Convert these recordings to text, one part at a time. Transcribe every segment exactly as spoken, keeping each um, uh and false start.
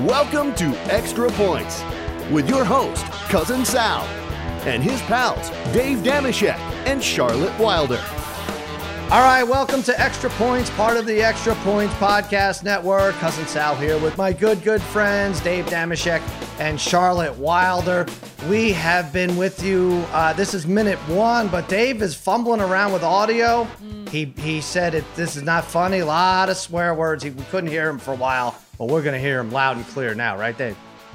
Welcome to Extra Points with your host, Cousin Sal, and his pals, Dave Dameshek and Charlotte Wilder. All right, welcome to Extra Points, part of the Extra Points Podcast Network. Cousin Sal here with my good, good friends, Dave Dameshek and Charlotte Wilder. We have been with you. Uh, this is minute one, but Dave is fumbling around with audio. Mm. He he said it. This is not funny. A lot of swear words. He, we couldn't hear him for a while, but we're going to hear him loud and clear now, right, Dave?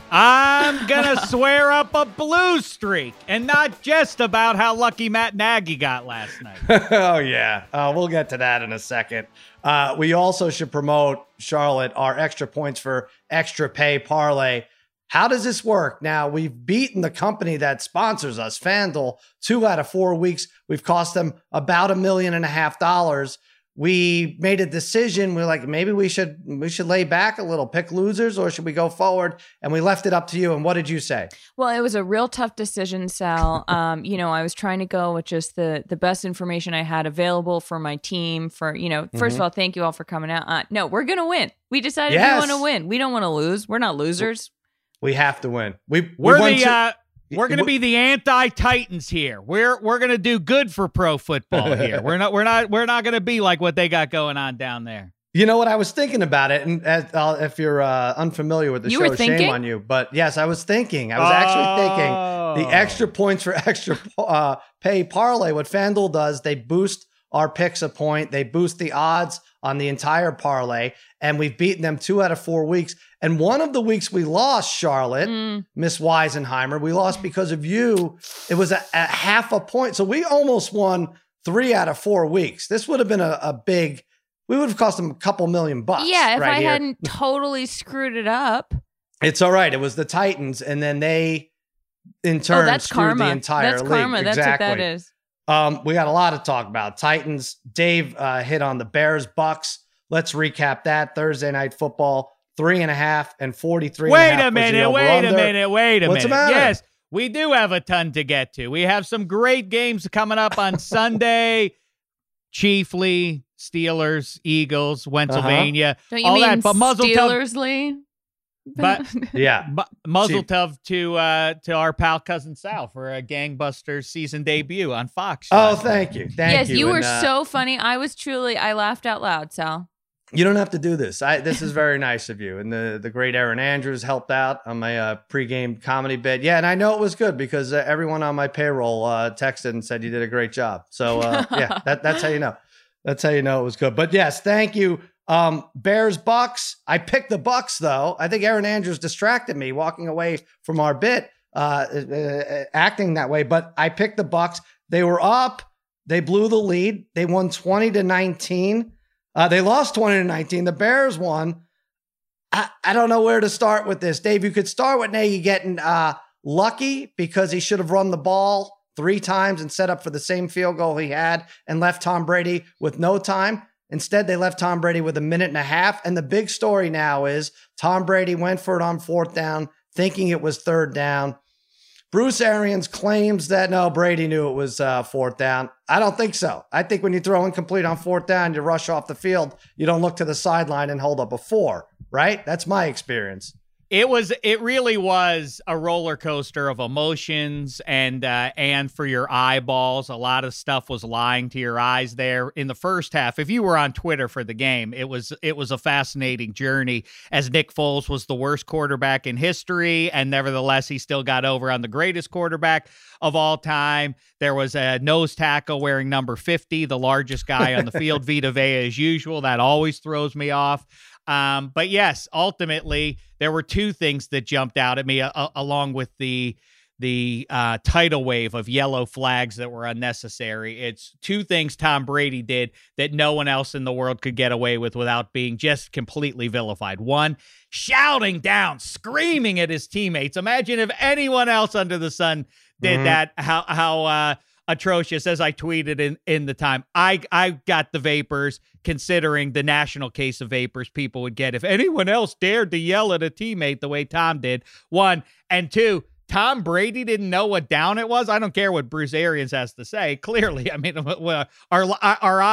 I'm going to swear up a blue streak, and not just about how lucky Matt Nagy got last night. Oh, yeah. Uh, we'll get to that in a second. Uh, we also should promote, Charlotte, our Extra Points for Extra Pay Parlay. How does this work? Now, we've beaten the company that sponsors us, FanDuel, two out of four weeks. We've cost them about a million and a half dollars. We made a decision. We're like, maybe we should we should lay back a little, pick losers, or should we go forward? And we left it up to you. And what did you say? Well, it was a real tough decision, Sal. Um, you know, I was trying to go with just the the best information I had available for my team. For, you know, first mm-hmm. of all, thank you all for coming out. Uh, no, we're going to win. We decided yes. we want to win. We don't want to lose. We're not losers. We have to win. We, we we're won the... to- uh, We're going to be the anti-Titans here. We're we're going to do good for pro football here. We're not we're not we're not going to be like what they got going on down there. You know what? I was thinking about it, and as, uh, if you're uh, unfamiliar with the you show, shame on you. But yes, I was thinking. I was oh. actually thinking the Extra Points for Extra uh, Pay Parlay. What FanDuel does, they boost our picks a point. They boost the odds on the entire parlay, and we've beaten them two out of four weeks. And one of the weeks we lost, Charlotte, mm. Miss Weisenheimer, we lost because of you. It was a, a half a point. So we almost won three out of four weeks. This would have been a, a big, we would have cost them a couple million bucks. Yeah, if right I here. hadn't totally screwed it up. It's all right. It was the Titans, and then they, in turn, oh, that's screwed karma. the entire that's league. Karma. Exactly. That's what that is. Um, we got a lot to talk about. Titans, Dave uh, hit on the Bears, Bucks. Let's recap that. Thursday night football, three and a half and forty-three. Wait and a, half a minute, wait a minute, wait a What's minute. The matter? Yes, we do have a ton to get to. We have some great games coming up on Sunday. Chiefly, Steelers, Eagles, Pennsylvania. Uh-huh. Don't you all mean that, but Steelers, Lee? But yeah, but muzzle tov to uh, to our pal Cousin Sal for a Gangbusters season debut on Fox. Oh, thank you, thank yes, you. Yes, you and, were uh, so funny. I was truly, I laughed out loud, Sal. You don't have to do this. I, this is very nice of you. And the, the great Aaron Andrews helped out on my uh, pregame comedy bit. Yeah, and I know it was good because uh, everyone on my payroll uh, texted and said you did a great job. So uh, yeah, that, that's how you know. That's how you know it was good. But yes, thank you. Um, Bears, Bucks. I picked the Bucks though. I think Aaron Andrews distracted me walking away from our bit, uh, uh, acting that way. But I picked the Bucks. They were up. They blew the lead. They won twenty to nineteen. Uh, they lost twenty to nineteen. The Bears won. I, I don't know where to start with this. Dave, you could start with Nagy getting uh, lucky because he should have run the ball three times and set up for the same field goal he had and left Tom Brady with no time. Instead, they left Tom Brady with a minute and a half. And the big story now is Tom Brady went for it on fourth down, thinking it was third down. Bruce Arians claims that, no, Brady knew it was uh, fourth down. I don't think so. I think when you throw incomplete on fourth down, you rush off the field. You don't look to the sideline and hold up a four, right? That's my experience. It was, it really was a roller coaster of emotions and, uh, and for your eyeballs, a lot of stuff was lying to your eyes there in the first half. If you were on Twitter for the game, it was, it was a fascinating journey as Nick Foles was the worst quarterback in history. And nevertheless, he still got over on the greatest quarterback of all time. There was a nose tackle wearing number fifty, the largest guy on the field, Vita Vea as usual. That always throws me off. Um, but yes, ultimately there were two things that jumped out at me uh, along with the, the, uh, tidal wave of yellow flags that were unnecessary. It's two things Tom Brady did that no one else in the world could get away with without being just completely vilified. One, shouting down, screaming at his teammates. Imagine if anyone else under the sun did mm-hmm. that, how, how, uh, atrocious. As I tweeted in, in the time, I, I got the vapors considering the national case of vapors people would get if anyone else dared to yell at a teammate the way Tom did. One, and two, Tom Brady didn't know what down it was. I don't care what Bruce Arians has to say. Clearly, I mean, our, our eyes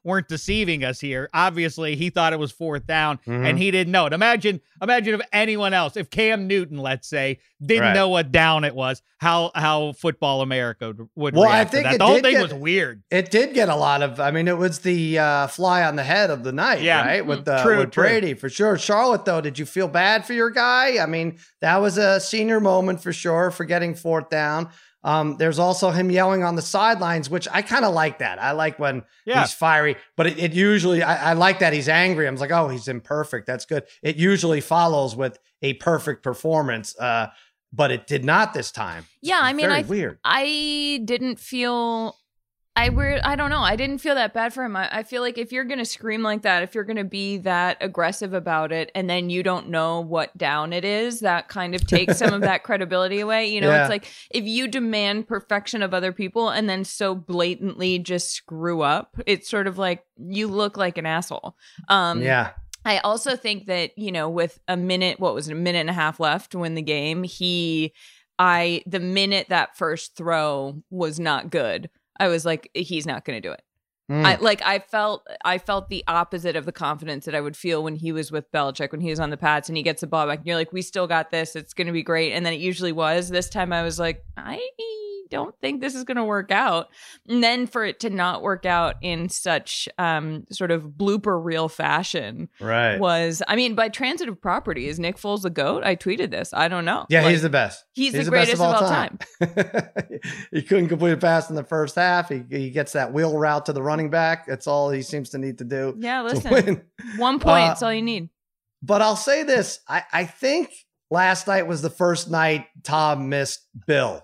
weren't deceiving us here. Obviously, he thought it was fourth down, Mm-hmm. and he didn't know it. Imagine, imagine if anyone else, if Cam Newton, let's say, didn't Right. know what down it was, how how Football America would Well, react I think to that. it The whole did thing get- was weird. It did get a lot of, I mean, it was the uh, fly on the head of the night, Yeah. right? With, uh, True, with true. Brady, for sure. Charlotte, though, did you feel bad for your guy? I mean, that was a senior moment for sure for getting fourth down. Um, there's also him yelling on the sidelines, which I kind of like that. I like when Yeah. he's fiery, but it, it usually, I, I like that he's angry. I'm like, oh, he's imperfect. That's good. It usually follows with a perfect performance, uh, but it did not this time. Yeah, I mean, Very I weird. I didn't feel I weird. I don't know. I didn't feel that bad for him. I, I feel like if you're gonna scream like that, if you're gonna be that aggressive about it, and then you don't know what down it is, that kind of takes some of that credibility away. You know, Yeah. it's like if you demand perfection of other people and then so blatantly just screw up, it's sort of like you look like an asshole. Um, Yeah. I also think that, you know, with a minute, what was it, a minute and a half left to win the game, he, I, the minute that first throw was not good, I was like, he's not going to do it. Mm. I like, I felt, I felt the opposite of the confidence that I would feel when he was with Belichick, when he was on the Pats and he gets the ball back and you're like, we still got this. It's going to be great. And then it usually was. This time I was like, I don't think this is going to work out. And then for it to not work out in such um, sort of blooper reel fashion Right. was, I mean, by transitive property, is Nick Foles the GOAT? I tweeted this. I don't know. Yeah, Like, he's the best. he's the greatest of all time. He couldn't complete a pass in the first half. He, he gets that wheel route to the running back. That's all he seems to need to do Yeah, to listen, win. one point, Uh, that's all you need. But I'll say this. I, I think last night was the first night Tom missed Bill.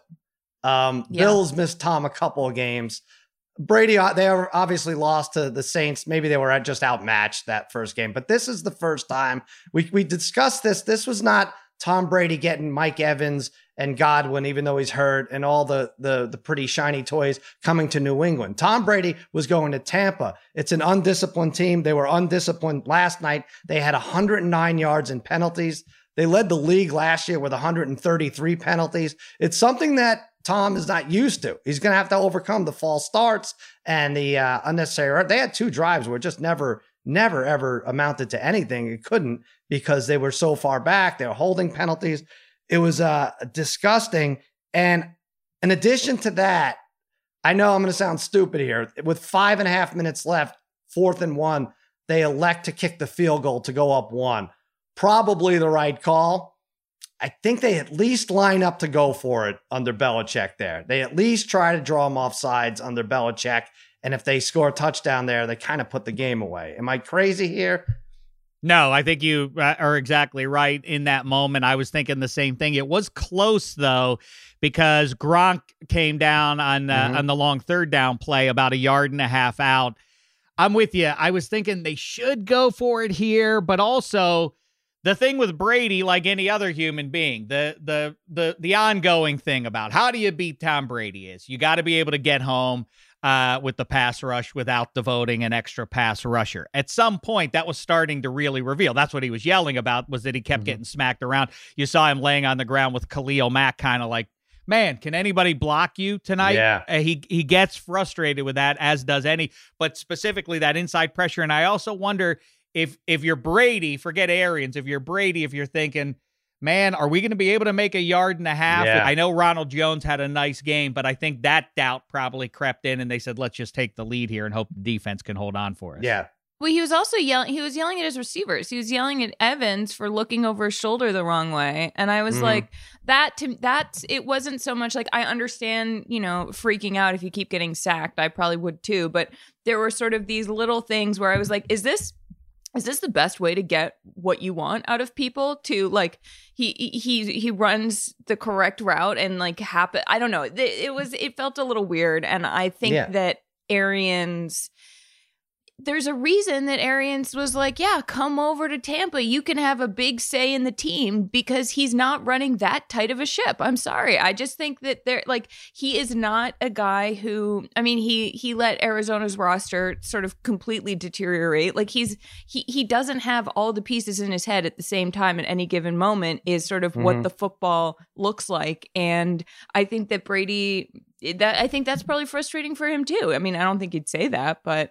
Um, Yeah. Bill's missed Tom a couple of games. Brady, uh, they were obviously lost to the Saints. Maybe they were just outmatched that first game. But this is the first time we, we discussed this. This was not Tom Brady getting Mike Evans and Godwin, even though he's hurt, and all the, the, the pretty shiny toys coming to New England. Tom Brady was going to Tampa. It's an undisciplined team. They were undisciplined last night. They had one hundred nine yards in penalties. They led the league last year with one hundred thirty-three penalties. It's something that Tom is not used to. He's going to have to overcome the false starts and the uh, unnecessary. They had two drives where it just never, never, ever amounted to anything. It couldn't because they were so far back. They were holding penalties. It was uh, disgusting. And in addition to that, I know I'm going to sound stupid here. With five and a half minutes left, fourth and one, they elect to kick the field goal to go up one. Probably the right call. I think they at least line up to go for it under Belichick there. They at least try to draw them off sides under Belichick. And if they score a touchdown there, they kind of put the game away. Am I crazy here? No, I think you are exactly right in that moment. I was thinking the same thing. It was close, though, because Gronk came down on uh, Mhm. on the long third down play about a yard and a half out. I'm with you. I was thinking they should go for it here, but also the thing with Brady, like any other human being, the the the the ongoing thing about how do you beat Tom Brady is you got to be able to get home uh, with the pass rush without devoting an extra pass rusher. At some point, that was starting to really reveal. That's what he was yelling about, was that he kept Mhm. getting smacked around. You saw him laying on the ground with Khalil Mack, kind of like, man, can anybody block you tonight? Yeah. Uh, he he gets frustrated with that, as does any, but specifically that inside pressure. And I also wonder if if you're Brady, forget Arians, if you're Brady, if you're thinking, man, are we going to be able to make a yard and a half? Yeah. I know Ronald Jones had a nice game, but I think that doubt probably crept in and they said, let's just take the lead here and hope the defense can hold on for us. Yeah. Well, he was also yelling. He was yelling at his receivers. He was yelling at Evans for looking over his shoulder the wrong way. And I was Mhm. like, that to that. It wasn't so much like, I understand, you know, freaking out if you keep getting sacked. I probably would too. But there were sort of these little things where I was like, is this is this the best way to get what you want out of people? To like, he he he runs the correct route and like happen. I don't know. It, it was it felt a little weird, and I think Yeah. that Arians. There's a reason that Arians was like, yeah, come over to Tampa. You can have a big say in the team, because he's not running that tight of a ship. I'm sorry. I just think that they're like, he is not a guy who, I mean, he he let Arizona's roster sort of completely deteriorate. Like he's he he doesn't have all the pieces in his head at the same time at any given moment is sort of Mhm. what the football looks like. And I think that Brady, that I think that's probably frustrating for him too. I mean, I don't think he'd say that, but It,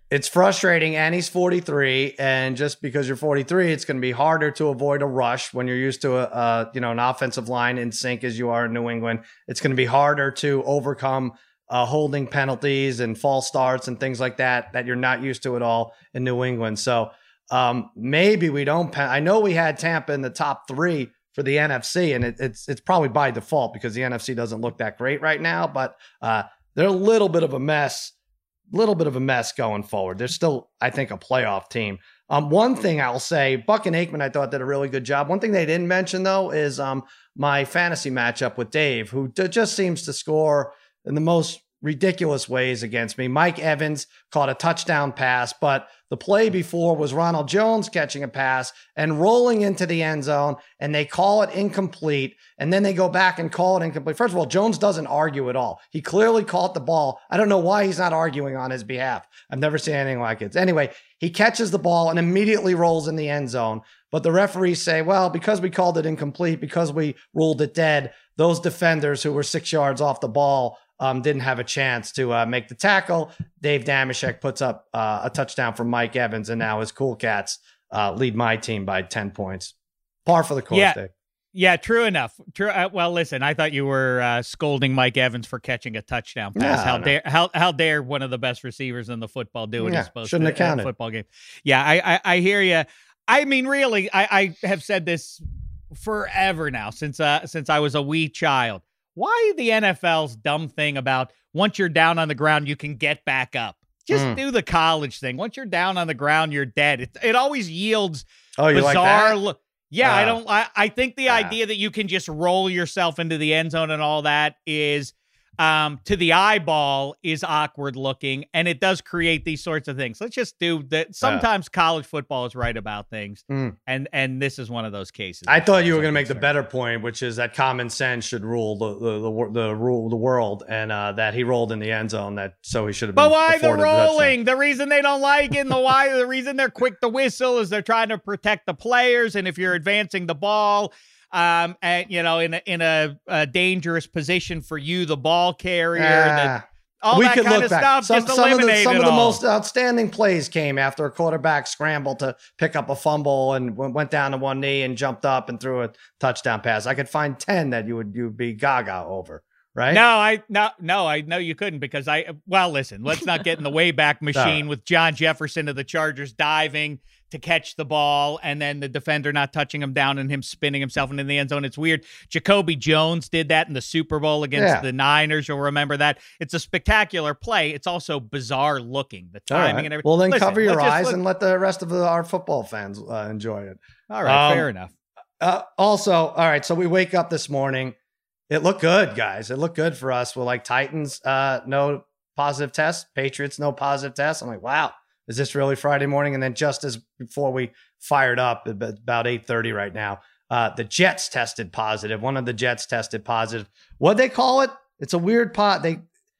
It's frustrating, and he's forty-three, and just because you're forty-three, it's going to be harder to avoid a rush when you're used to a, a you know an offensive line in sync as you are in New England. It's going to be harder to overcome uh, holding penalties and false starts and things like that that you're not used to at all in New England. So um, maybe we don't. Pen- I know we had Tampa in the top three for the N F C, and it, it's it's probably by default because the N F C doesn't look that great right now, but uh, they're a little bit of a mess. Little bit of a mess going forward. They're still, I think, a playoff team. Um, one thing I'll say, Buck and Aikman, I thought did a really good job. One thing they didn't mention though is um my fantasy matchup with Dave, who d- just seems to score in the most ridiculous ways against me. Mike Evans caught a touchdown pass, but the play before was Ronald Jones catching a pass and rolling into the end zone, and they call it incomplete, and then they go back and call it incomplete. First of all, Jones doesn't argue at all. He clearly caught the ball. I don't know why he's not arguing on his behalf. I've never seen anything like it. Anyway, he catches the ball and immediately rolls in the end zone, but the referees say, well, because we called it incomplete, because we ruled it dead, those defenders who were six yards off the ball Um, didn't have a chance to uh, make the tackle. Dave Dameshek puts up uh, a touchdown from Mike Evans, and now his Cool Cats uh, lead my team by ten points. Par for the course, yeah. Dave. Yeah, true enough. True. Uh, well, listen, I thought you were uh, scolding Mike Evans for catching a touchdown pass. No, how no. dare how how dare one of the best receivers in the football do what Yeah, he's supposed shouldn't to have counted. in a football game? Yeah, I I, I hear you. I mean, really, I, I have said this forever now since uh, since I was a wee child. Why the N F L's dumb thing about once you're down on the ground, you can get back up? Just Mm. do the college thing. Once you're down on the ground, you're dead. It, it always yields Oh, you like bizarre that? look. Yeah, Uh, I don't. I, I think the uh. idea that you can just roll yourself into the end zone and all that is, um, to the eyeball, is awkward looking, and it does create these sorts of things. Let's just do that. Sometimes college football is right about things, Mm. and and this is one of those cases. I as far thought you as were I'm going to make the concerned. better point, which is that common sense should rule the the the, wor- the rule the world, and uh, that he rolled in the end zone. That so he should have. But been why the afforded touchdown. rolling? The reason they don't like it, and the why the reason they're quick to whistle is they're trying to protect the players. And if you're advancing the ball, um, and you know, in a, in a, a dangerous position for you, the ball carrier, that Ah. all we that could kind look of back. stuff, Some, just some of the eliminate some it of the all. most outstanding plays came after a quarterback scrambled to pick up a fumble and w- went down to one knee and jumped up and threw a touchdown pass. I could find ten that you would you would be gaga over. Right? No, I no no I know you couldn't because I well listen, let's not get in the Wayback Machine with John Jefferson of the Chargers diving to catch the ball and then the defender not touching him down and him spinning himself into the end zone. It's weird. Jacoby Jones did that in the Super Bowl against Yeah. the Niners. You'll remember that. It's a spectacular play. It's also bizarre looking. The All timing right. and everything. Well, then Listen, cover your let's just eyes look- and let the rest of the, our football fans uh, enjoy it. All right, Um, fair enough. Uh, also, all right. So we wake up this morning. It looked good, guys. It looked good for us. We're like Titans, uh, no positive tests. Patriots, no positive tests. I'm like, wow, is this really Friday morning? And then just as before we fired up, about eight thirty right now, uh, the Jets tested positive. One of the Jets tested positive. What'd they call it? It's a weird pot. They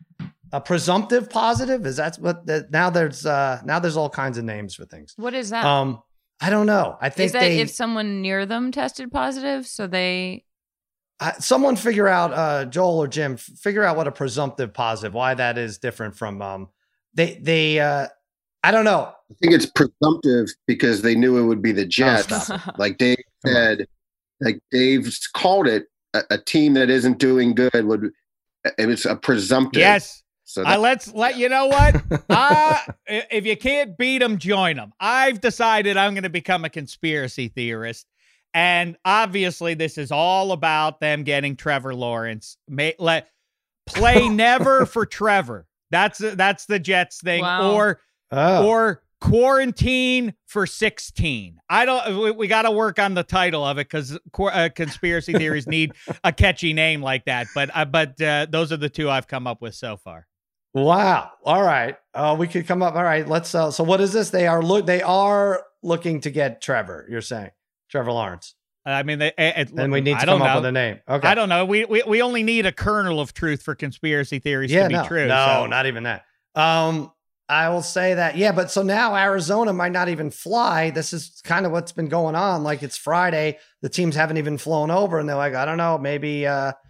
a presumptive positive. Is that what? The, now there's uh, now there's all kinds of names for things. What is that? Um, I don't know. I think Is that they. if someone near them tested positive, so they Uh, someone figure out, uh, Joel or Jim, f- figure out what a presumptive positive, why that is different from, um, they, they, uh, I don't know. I think it's presumptive because they knew it would be the Oh, Jets. stop Like Dave Come on. said, like Dave's called it, a, a team that isn't doing good would, it was a presumptive. Yes. So Uh, that, let's let you know what. uh, if you can't beat them, join them. I've decided I'm going to become a conspiracy theorist. And obviously, this is all about them getting Trevor Lawrence. May, let play never for Trevor. That's that's the Jets thing, Wow. or Oh, or quarantine for sixteen. I don't. We, we got to work on the title of it because uh, conspiracy theories need a catchy name like that. But uh, but uh, those are the two I've come up with so far. wow. All right. Uh, we could come up. All right. Let's, uh, so what is this? They are look, they are looking to get Trevor, you're saying Trevor Lawrence. I mean, they, it, And we need to I don't come up know. with a name. Okay. I don't know. We, we we only need a kernel of truth for conspiracy theories yeah, to be no, true. no, so. not even that. Um, I will say that, yeah, but so now Arizona might not even fly. This is kind of what's been going on. Like it's Friday, the teams haven't even flown over, and they're like, I don't know, maybe, uh,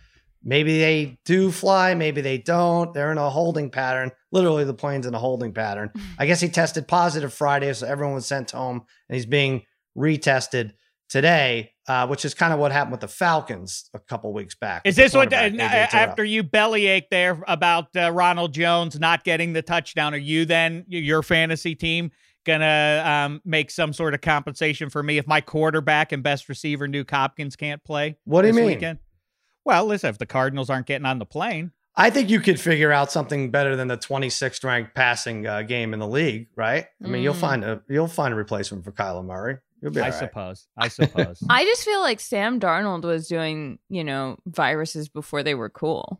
maybe they do fly, maybe they don't. They're in a holding pattern. Literally, the plane's in a holding pattern. I guess he tested positive Friday, so everyone was sent home, and he's being retested today, uh, which is kind of what happened with the Falcons a couple weeks back. Is this what, uh, after you bellyache there about uh, Ronald Jones not getting the touchdown, are you then, your fantasy team, gonna um, make some sort of compensation for me if my quarterback and best receiver, Nuke Hopkins, can't play? What do you mean? Weekend? Well, listen, if the Cardinals aren't getting on the plane. I think you could figure out something better than the twenty-sixth ranked passing uh, game in the league, right? I mean, mm. you'll find a you'll find a replacement for Kyler Murray. You'll be I all right. suppose. I suppose. I just feel like Sam Darnold was doing, you know, viruses before they were cool.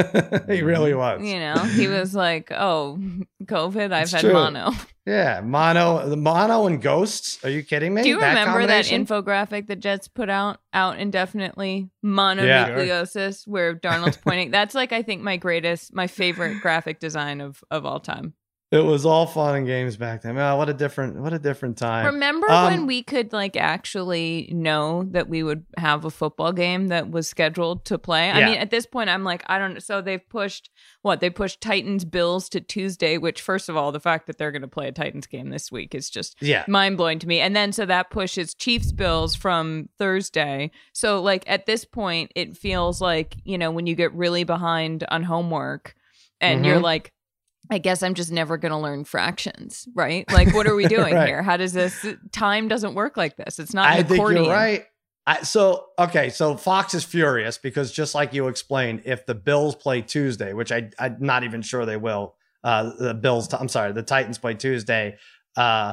He really was. You know, he was like, "Oh, COVID, I've it's had true. mono." Yeah, mono, the mono and ghosts. Are you kidding me? Do you that remember that infographic that Jets put out, out indefinitely, mononucleosis, yeah. where Darnold's pointing? That's like, I think, my greatest, my favorite graphic design of, of all time. It was all fun and games back then. Oh, what a different, what a different time. Remember um, when we could like actually know that we would have a football game that was scheduled to play? Yeah. I mean, at this point, I'm like, I don't know. So they've pushed what? They pushed Titans Bills to Tuesday, which first of all, the fact that they're going to play a Titans game this week is just yeah. mind blowing to me. And then so that pushes Chiefs Bills from Thursday. So like at this point, it feels like, you know, when you get really behind on homework and mm-hmm. you're like, I guess I'm just never going to learn fractions, right? Like, what are we doing right. here? How does this time doesn't work like this? It's not an I accordion. think you're right. I, so, okay. So Fox is furious because just like you explained, if the Bills play Tuesday, which I, I'm not even sure they will, uh, the Bills, I'm sorry, the Titans play Tuesday, uh,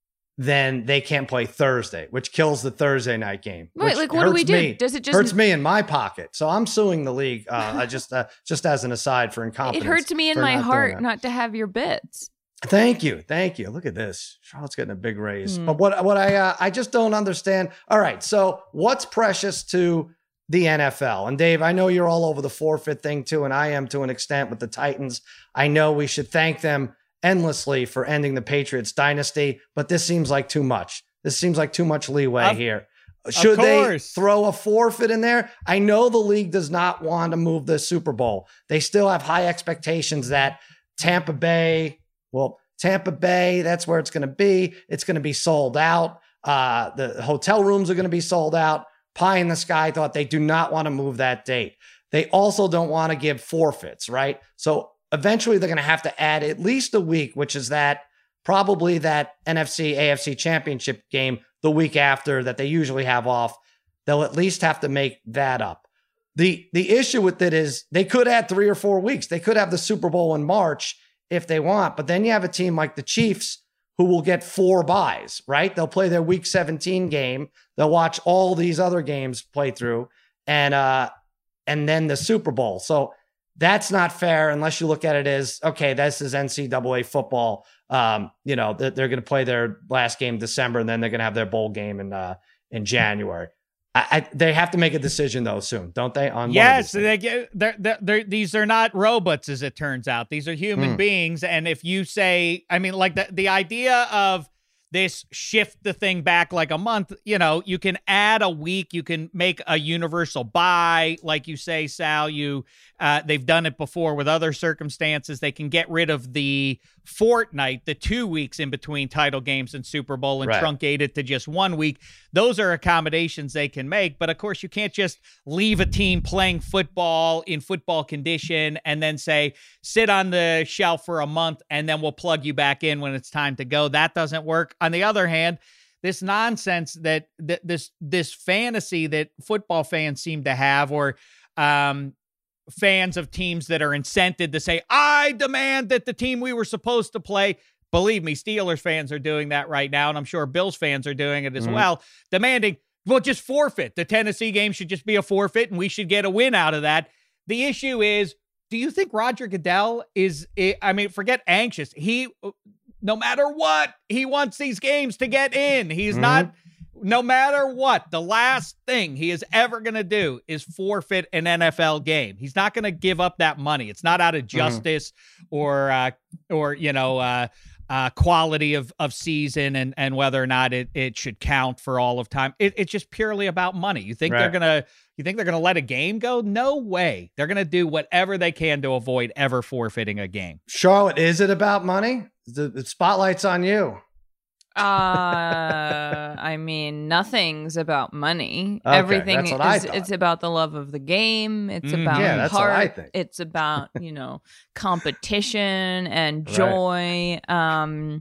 then they can't play Thursday, which kills the Thursday night game. Wait, like what do we do? Me, Does it just hurts me in my pocket? So I'm suing the league. Uh, I just uh, just as an aside for incompetence. It hurts me in my heart not to have your bits. Thank you, thank you. Look at this. Charlotte's getting a big raise. Mm. But what what I uh, I just don't understand. All right, so what's precious to the N F L? And Dave, I know you're all over the forfeit thing too, and I am to an extent with the Titans. I know we should thank them endlessly for ending the Patriots dynasty, but this seems like too much. This seems like too much leeway of, here. Should they throw a forfeit in there? I know the league does not want to move the Super Bowl. They still have high expectations that Tampa Bay, well, Tampa Bay, that's where it's going to be. It's going to be sold out. Uh, the hotel rooms are going to be sold out. Pie in the sky thought they do not want to move that date. They also don't want to give forfeits, right? So eventually they're going to have to add at least a week, which is that probably that N F C, A F C championship game the week after that they usually have off. They'll at least have to make that up. The, the issue with it is they could add three or four weeks. They could have the Super Bowl in March if they want, but then you have a team like the Chiefs who will get four buys, right? They'll play their week seventeen game. They'll watch all these other games play through and, uh, and then the Super Bowl. So that's not fair unless you look at it as, okay, this is N C double A football. Um, you know, they're, they're going to play their last game in December, and then they're going to have their bowl game in uh, in January. I, I, they have to make a decision, though, soon, don't they? On yes, they get, they're, they're, they're, these are not robots, as it turns out. These are human mm. beings. And if you say, I mean, like the, the idea of this shift the thing back like a month, you know, you can add a week, you can make a universal buy, like you say, Sal, you, uh, they've done it before with other circumstances. They can get rid of the fortnight, the two weeks in between title games and Super Bowl and right. truncate it to just one week. Those are accommodations they can make. But of course, you can't just leave a team playing football in football condition and then say, sit on the shelf for a month and then we'll plug you back in when it's time to go. That doesn't work. On the other hand, this nonsense that, that this this fantasy that football fans seem to have, or um, fans of teams that are incented to say, I demand that the team we were supposed to play. Believe me, Steelers fans are doing that right now, and I'm sure Bills fans are doing it as mm-hmm. well, demanding, well, just forfeit. The Tennessee game should just be a forfeit, and we should get a win out of that. The issue is, do you think Roger Goodell is, I mean, forget anxious. He... No matter what, he wants these games to get in. He's mm-hmm. not, no matter what, the last thing he is ever going to do is forfeit an N F L game. He's not going to give up that money. It's not out of justice mm-hmm. or, uh, or, you know, uh, uh, quality of, of season and, and whether or not it, it should count for all of time. It, it's just purely about money. You think right. they're going to, You think they're going to let a game go? No way. They're going to do whatever they can to avoid ever forfeiting a game. Charlotte, is it about money? The, the spotlight's on you. Uh, I mean, nothing's about money. Okay, Everything that's what I is, thought. it's about the love of the game. It's Mhm. about Yeah, that's what heart. I think. It's about, you know, competition and Right. joy. Um,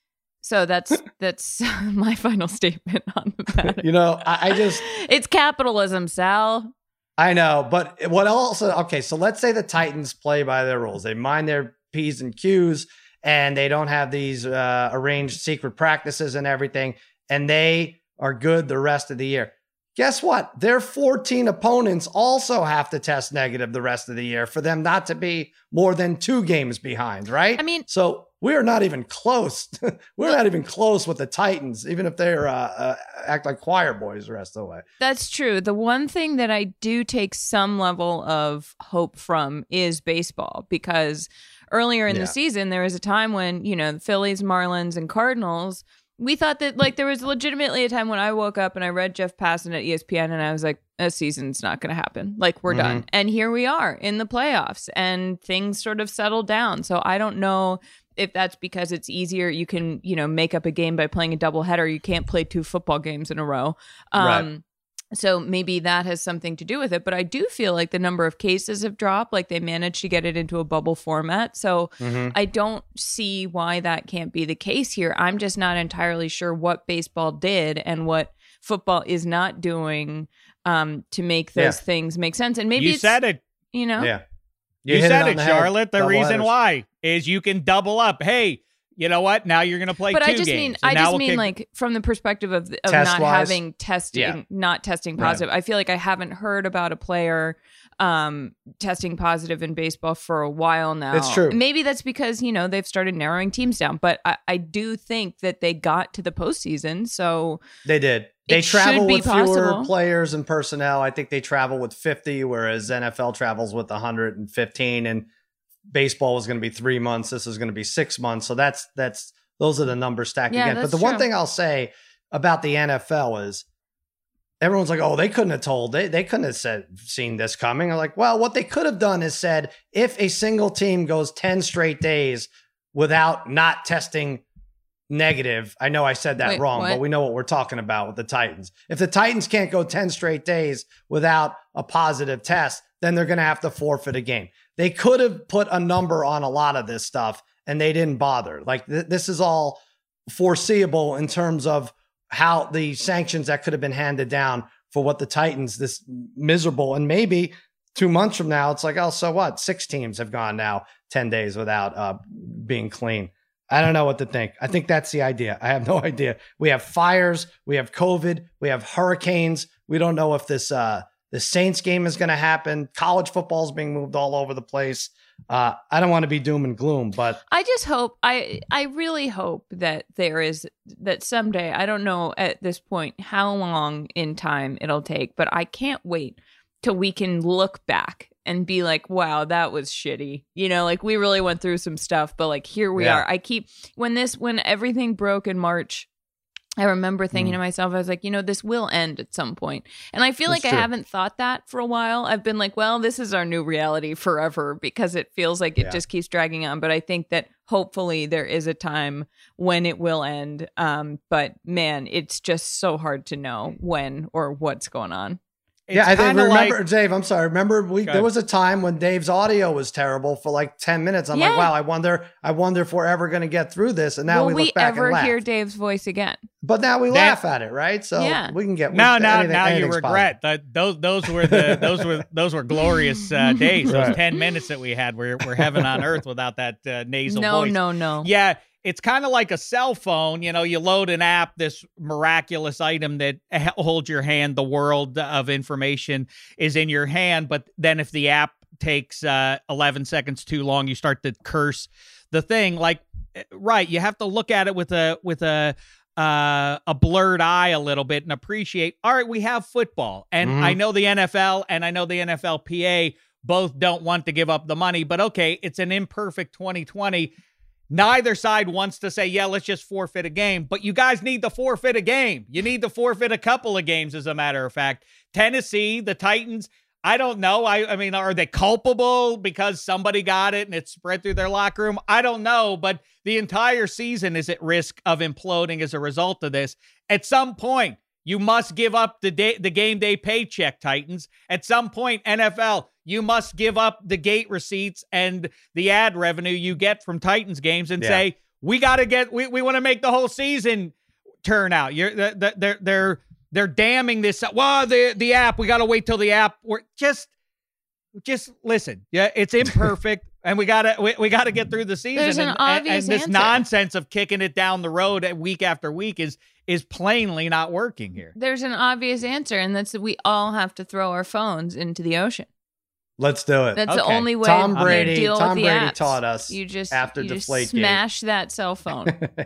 so that's that's my final statement on the matter. You know, I, I just, It's capitalism, Sal. I know, but what also, okay, so let's say the Titans play by their rules. They mind their P's and Q's, and they don't have these uh, arranged secret practices and everything, and they are good the rest of the year. Guess what? Their fourteen opponents also have to test negative the rest of the year for them not to be more than two games behind, right? I mean- so we're not even close. We're not even close with the Titans, even if they're uh, uh, act like choir boys the rest of the way. That's true. The one thing that I do take some level of hope from is baseball, because earlier in Yeah. the season, there was a time when, you know, the Phillies, Marlins, and Cardinals, we thought that, like, there was legitimately a time when I woke up and I read Jeff Passan at E S P N and I was like, this season's not going to happen. Like, we're Mhm. done. And here we are in the playoffs and things sort of settled down. So I don't know if that's because it's easier. You can, you know, make up a game by playing a doubleheader. You can't play two football games in a row. Um, Right. So maybe that has something to do with it. But I do feel like the number of cases have dropped. Like they managed to get it into a bubble format. So Mhm. I don't see why that can't be the case here. I'm just not entirely sure what baseball did and what football is not doing um, to make those Yeah. things make sense. And maybe you it's, said it. you know, Yeah. You, hit said on it, the head. Charlotte. The Double reason headers. why is you can double up. Hey, you know what? Now you're going to play but two I just games. mean, and I now just we'll mean kick- like from the perspective of, of not Test-wise? having testing, Yeah. not testing Right. positive. I feel like I haven't heard about a player um, testing positive in baseball for a while now. It's true. Maybe that's because, you know, they've started narrowing teams down, but I, I do think that they got to the postseason. So They did. They It should travel be with fewer possible. players and personnel. I think they travel with fifty, whereas N F L travels with one hundred fifteen. And baseball was going to be three months. This is going to be six months. So that's that's those are the numbers stacked Yeah, again. But that's the one true. thing I'll say about the N F L is everyone's like, oh, they couldn't have told. They they couldn't have said seen this coming. I'm like, well, what they could have done is said if a single team goes ten straight days without not testing negative. I know I said that Wait, wrong, what? but we know what we're talking about with the Titans. If the Titans can't go ten straight days without a positive test, then they're going to have to forfeit a game. They could have put a number on a lot of this stuff and they didn't bother. Like th- this is all foreseeable in terms of how the sanctions that could have been handed down for what the Titans, this miserable, and maybe two months from now, it's like, oh, so what? Six teams have gone now ten days without uh, being clean. I don't know what to think. I think that's the idea. I have no idea. We have fires. We have COVID. We have hurricanes. We don't know if this uh, the Saints game is going to happen. College football is being moved all over the place. Uh, I don't want to be doom and gloom, but I just hope, I I really hope that there is, that someday, I don't know at this point how long in time it'll take, but I can't wait till we can look back and be like, wow, that was shitty. You know, like we really went through some stuff, but like here we Yeah. are. I keep, when this, when everything broke in March, I remember thinking Mm. to myself, I was like, you know, this will end at some point. And I feel That's like true. I haven't thought that for a while. I've been like, well, this is our new reality forever because it feels like it Yeah. just keeps dragging on. But I think that hopefully there is a time when it will end. Um, but man, it's just so hard to know when or what's going on. It's yeah, I think kinda remember, like- Dave, I'm sorry. Remember, we Go there ahead. was a time when Dave's audio was terrible for like ten minutes. I'm Yeah. like, wow, I wonder, I wonder if we're ever going to get through this. And now will we we, look back ever and laugh. hear Dave's voice again? But now we That- laugh at it, right? So Yeah. we can get No, we- no, anything- now you anything's regret that. Those, those were the, those were, those were glorious uh, days. Those Right. ten minutes that we had were, were heaven on earth without that uh, nasal No, voice. no, no. Yeah, it's kind of like a cell phone. You know, you load an app, this miraculous item that h- holds your hand. The world of information is in your hand. But then if the app takes uh, eleven seconds too long, you start to curse the thing. Like, right, you have to look at it with a with a uh, a blurred eye a little bit and appreciate. All right, we have football, and Mhm. I know the N F L and I know the N F L P A both don't want to give up the money. But okay, it's an imperfect twenty twenty. Neither side wants to say, yeah, let's just forfeit a game, but you guys need to forfeit a game. You need to forfeit a couple of games, as a matter of fact. Tennessee, the Titans, I don't know. I, I mean, are they culpable because somebody got it and it spread through their locker room? I don't know, but the entire season is at risk of imploding as a result of this. At some point, you must give up the day, the game day paycheck, Titans. At some point, N F L, you must give up the gate receipts and the ad revenue you get from Titans games and yeah. say, we got to get, we, we want to make the whole season turn out. You're they're, they're, they're, they're damning this. Well, the, the app, we got to wait till the app, we're just, just listen. Yeah. It's imperfect. And we gotta we, we gotta get through the season. There's an and, obvious and this answer. nonsense of kicking it down the road week after week is is plainly not working here. There's an obvious answer, and that's that we all have to throw our phones into the ocean. Let's do it. That's okay. the only way Tom to Brady, deal Tom with the Brady apps. taught us You just after you just Deflategate. smash that cell phone.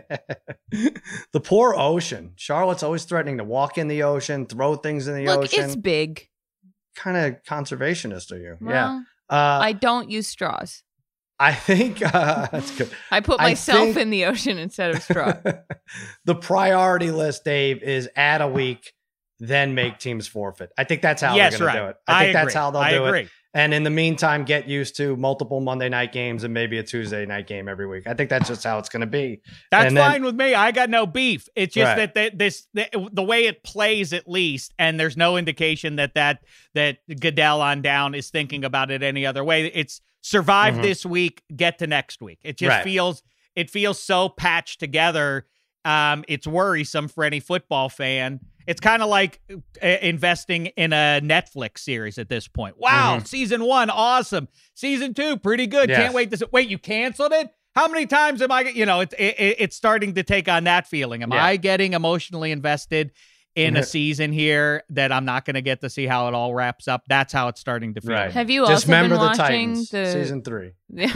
The poor ocean. Charlotte's always threatening to walk in the ocean, throw things in the Look, ocean. it's big. Kind of conservationist are you? Well, yeah. Uh, I don't use straws. I think uh, that's good. I put I myself think- in the ocean instead of straw. The priority list, Dave, is add a week, then make teams forfeit. I think that's how yes, they're going right. to do it. I think I that's agree. how they'll I do agree. it. And in the meantime, get used to multiple Monday night games and maybe a Tuesday night game every week. I think that's just how it's going to be. That's And then- fine with me. I got no beef. It's just Right. that the, this the, the way it plays, at least, and there's no indication that that that Goodell on down is thinking about it any other way. It's survive Mhm. this week, get to next week. It just Right. feels it feels so patched together. Um, it's worrisome for any football fan. It's kind of like uh, investing in a Netflix series at this point. Wow, Mhm. season one, awesome. Season two, pretty good. Yes. Can't wait to see. Wait, you canceled it? How many times am I, you know, it, it, it's starting to take on that feeling. Am Yeah. I getting emotionally invested in a season here that I'm not going to get to see how it all wraps up? That's how it's starting to feel. Right. Have you Just also been remember the watching Titans, the season three.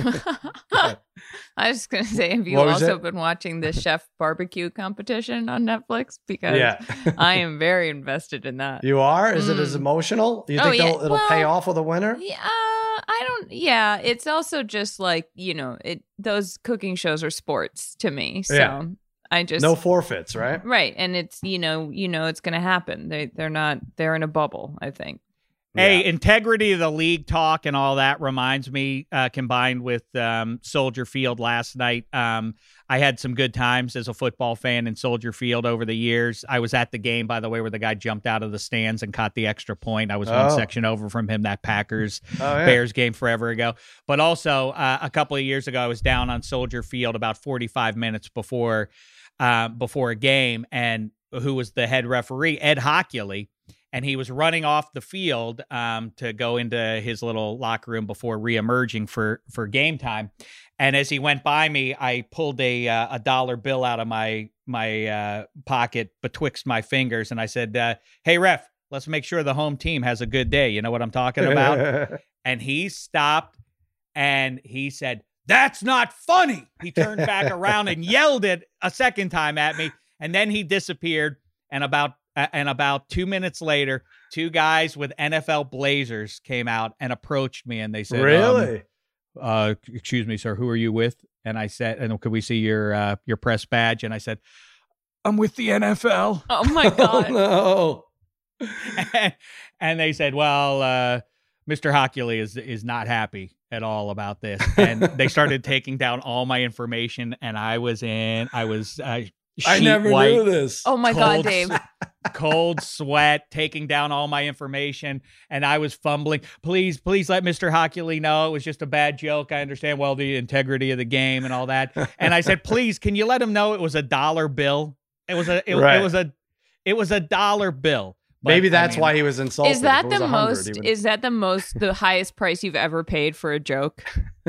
I was going to say, have you What was also it? been watching the chef barbecue competition on Netflix? Because Yeah. I am very invested in that. You are? Is it Mm. as emotional? You Oh, think yeah. they'll, it'll Well, pay off with a winner? Yeah, I don't. Yeah, it's also just like, you know, it. Those cooking shows are sports to me, so Yeah. I just No forfeits, right? right, and it's you know, you know, it's going to happen. They they're not. They're in a bubble, I think. Hey, Yeah. integrity of the league talk and all that reminds me, uh, combined with um, Soldier Field last night. Um, I had some good times as a football fan in Soldier Field over the years. I was at the game, by the way, where the guy jumped out of the stands and caught the extra point. I was one Oh. section over from him, that Packers Oh, yeah. Bears game forever ago. But also, uh, a couple of years ago, I was down on Soldier Field about forty-five minutes before uh, before a game, and who was the head referee? Ed Hockley. And he was running off the field um, to go into his little locker room before reemerging for for game time. And as he went by me, I pulled a uh, a dollar bill out of my my uh, pocket betwixt my fingers, and I said, uh, "Hey, ref, let's make sure the home team has a good day." You know what I'm talking about? And he stopped and he said, "That's not funny." He turned back around and yelled it a second time at me, and then he disappeared. And about And about two minutes later, two guys with N F L blazers came out and approached me, and they said, Really? Um, uh, excuse me, sir, who are you with? And I said, and could we see your uh, your press badge? And I said, I'm with the N F L. Oh my god! Oh, no. and, and they said, well, uh, Mister Hockley is is not happy at all about this. And they started taking down all my information, and I was in, I was uh, I sheet never white. knew this. Oh my god, Cold Dave! Cold sweat, taking down all my information, and I was fumbling. Please, please let Mister Hockley know it was just a bad joke. I understand well the integrity of the game and all that. And I said, please, can you let him know it was a dollar bill? It was a, it, Right. it was a, it was a dollar bill. But, Maybe I that's mean, why he was insulted. Is that If it was the a hundred, most? he would- Is that the most? The highest price you've ever paid for a joke?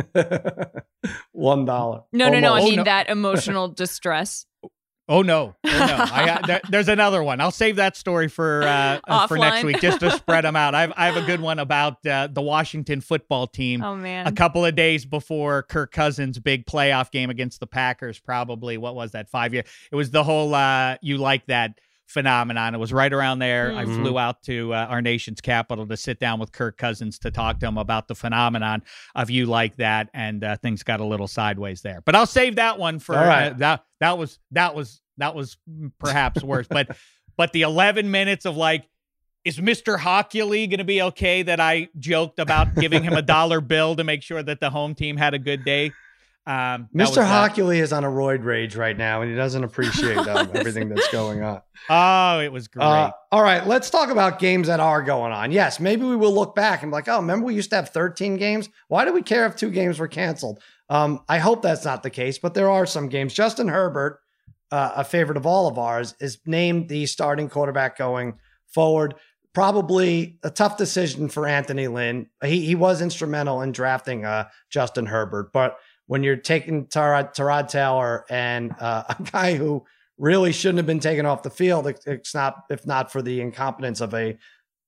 One dollar. No, no, no. I Oh, mean no. that emotional distress. Oh no, oh, no! I got, there, there's another one. I'll save that story for uh, uh, for next Offline. week, just to spread them out. I have I have a good one about uh, the Washington football team. Oh man. A couple of days before Kirk Cousins' big playoff game against the Packers, probably what was that five year? It was the whole uh, you like that phenomenon. It was right around there. Mm-hmm. I flew out to uh, our nation's capital to sit down with Kirk Cousins to talk to him about the phenomenon of you like that, and uh, things got a little sideways there. But I'll save that one for All right. uh, that. That was that was that was perhaps worse. But but the eleven minutes of like, is Mister Hockley going to be okay that I joked about giving him a dollar bill to make sure that the home team had a good day? Um, Mister Hockley is on a roid rage right now, and he doesn't appreciate um, everything that's going on. Oh, it was great. Uh, all right, let's talk about games that are going on. Yes, maybe we will look back and be like, oh, remember we used to have thirteen games? Why do we care if two games were canceled? Um, I hope that's not the case, but there are some games. Justin Herbert, uh, a favorite of all of ours, is named the starting quarterback going forward. Probably a tough decision for Anthony Lynn. He he was instrumental in drafting uh, Justin Herbert, but when you're taking Tyrod, Tyrod Taylor and uh, a guy who really shouldn't have been taken off the field, it's not, if not for the incompetence of a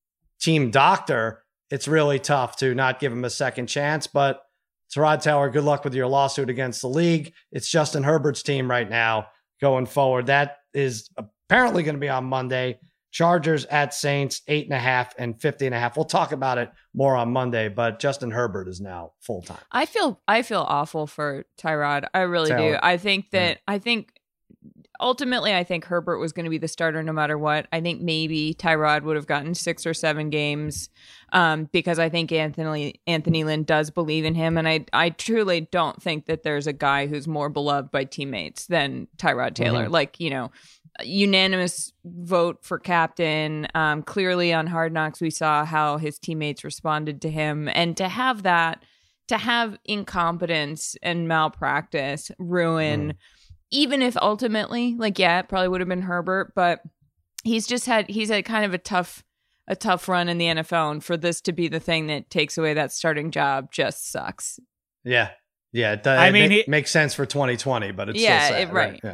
team doctor, it's really tough to not give him a second chance. But Tyrod Taylor, good luck with your lawsuit against the league. It's Justin Herbert's team right now going forward. That is apparently going to be on Monday. Chargers at Saints, eight and a half and fifty and a half. We'll talk about it more on Monday, but Justin Herbert is now full time. I feel I feel awful for Tyrod. I really Taylor. do. I think that Yeah. I think ultimately I think Herbert was going to be the starter no matter what. I think maybe Tyrod would have gotten six or seven games um, because I think Anthony Anthony Lynn does believe in him, and I I truly don't think that there's a guy who's more beloved by teammates than Tyrod Taylor. Mm-hmm. Like, you know, unanimous vote for captain. Um, clearly on Hard Knocks, we saw how his teammates responded to him. And to have that, to have incompetence and malpractice ruin, mm. even if ultimately, like, yeah, it probably would have been Herbert, but he's just had, he's had kind of a tough, a tough run in the N F L. And for this to be the thing that takes away that starting job just sucks. Yeah. Yeah. It does, I mean, it he, makes sense for twenty twenty, but it's yeah, still sad, it, right. right? Yeah.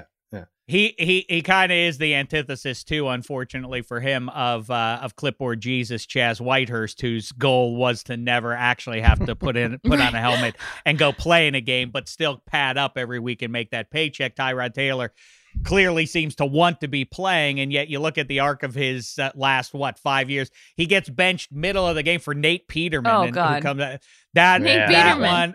He he he kind of is the antithesis too, unfortunately for him, of uh, of clipboard Jesus Chaz Whitehurst, whose goal was to never actually have to put in put on a helmet and go play in a game, but still pad up every week and make that paycheck. Tyrod Taylor clearly seems to want to be playing, and yet you look at the arc of his uh, last what five years, he gets benched middle of the game for Nate Peterman. Oh and God, who comes, uh, that Nate that Peterman. one.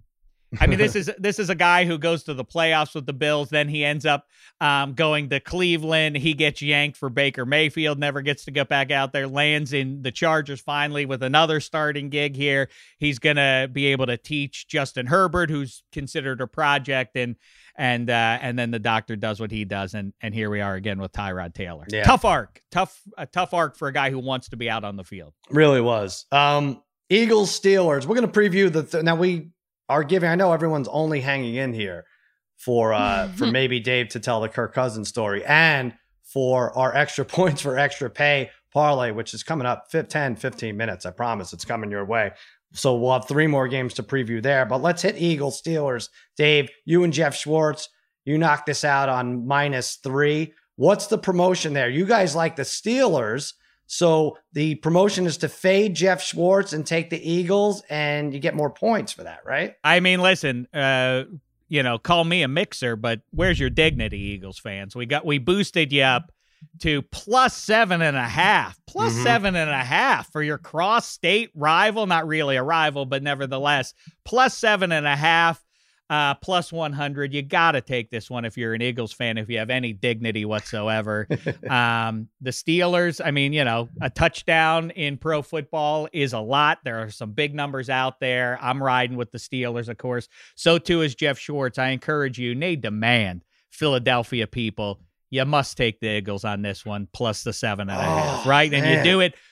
I mean, this is this is a guy who goes to the playoffs with the Bills. Then he ends up um, going to Cleveland. He gets yanked for Baker Mayfield, never gets to get back out there, lands in the Chargers finally with another starting gig here. He's going to be able to teach Justin Herbert, who's considered a project, and and uh, and then the doctor does what he does, and and here we are again with Tyrod Taylor. Yeah. Tough arc, tough a tough arc for a guy who wants to be out on the field. Really was. Um, Eagles Steelers. We're going to preview the th- now we. Are giving, I know everyone's only hanging in here for uh for maybe Dave to tell the Kirk Cousins story and for our extra points for extra pay parlay, which is coming up ten, fifteen minutes. I promise it's coming your way. So we'll have three more games to preview there. But let's hit Eagles Steelers. Dave, you and Jeff Schwartz, you knocked this out on minus three. What's the promotion there? You guys like the Steelers. So the promotion is to fade Jeff Schwartz and take the Eagles, and you get more points for that, right? I mean, listen, uh, you know, call me a mixer, but where's your dignity, Eagles fans? We got we boosted you up to plus seven and a half, plus mm-hmm. seven and a half for your cross-state rival. Not really a rival, but nevertheless, plus seven and a half. Uh, plus one hundred. You got to take this one if you're an Eagles fan, if you have any dignity whatsoever. um, the Steelers, I mean, you know, a touchdown in pro football is a lot. There are some big numbers out there. I'm riding with the Steelers, of course. So too is Jeff Schwartz. I encourage you, nay, demand, Philadelphia people, you must take the Eagles on this one, plus the seven and a half, oh, right? Man. And you do it,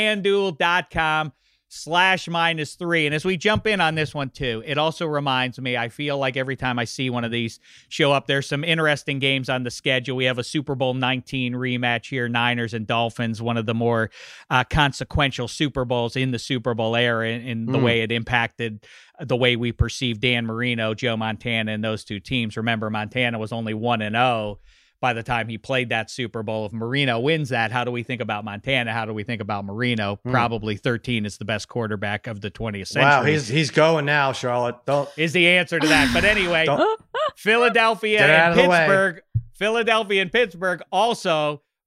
FanDuel.com slash minus three. And as we jump in on this one too, it also reminds me, I feel like every time I see one of these show up, there's some interesting games on the schedule. We have a Super Bowl nineteen rematch here, Niners and Dolphins, one of the more uh, consequential Super Bowls in the Super Bowl era in, in the mm. way it impacted the way we perceive Dan Marino, Joe Montana, and those two teams. Remember, Montana was only one and oh by the time he played that Super Bowl. If Marino wins that, how do we think about Montana? How do we think about Marino? Mm. Probably thirteen is the best quarterback of the twentieth century. Wow, he's he's going now, Charlotte. Don't is the answer to that. But anyway, Philadelphia and Pittsburgh, Philadelphia and Pittsburgh also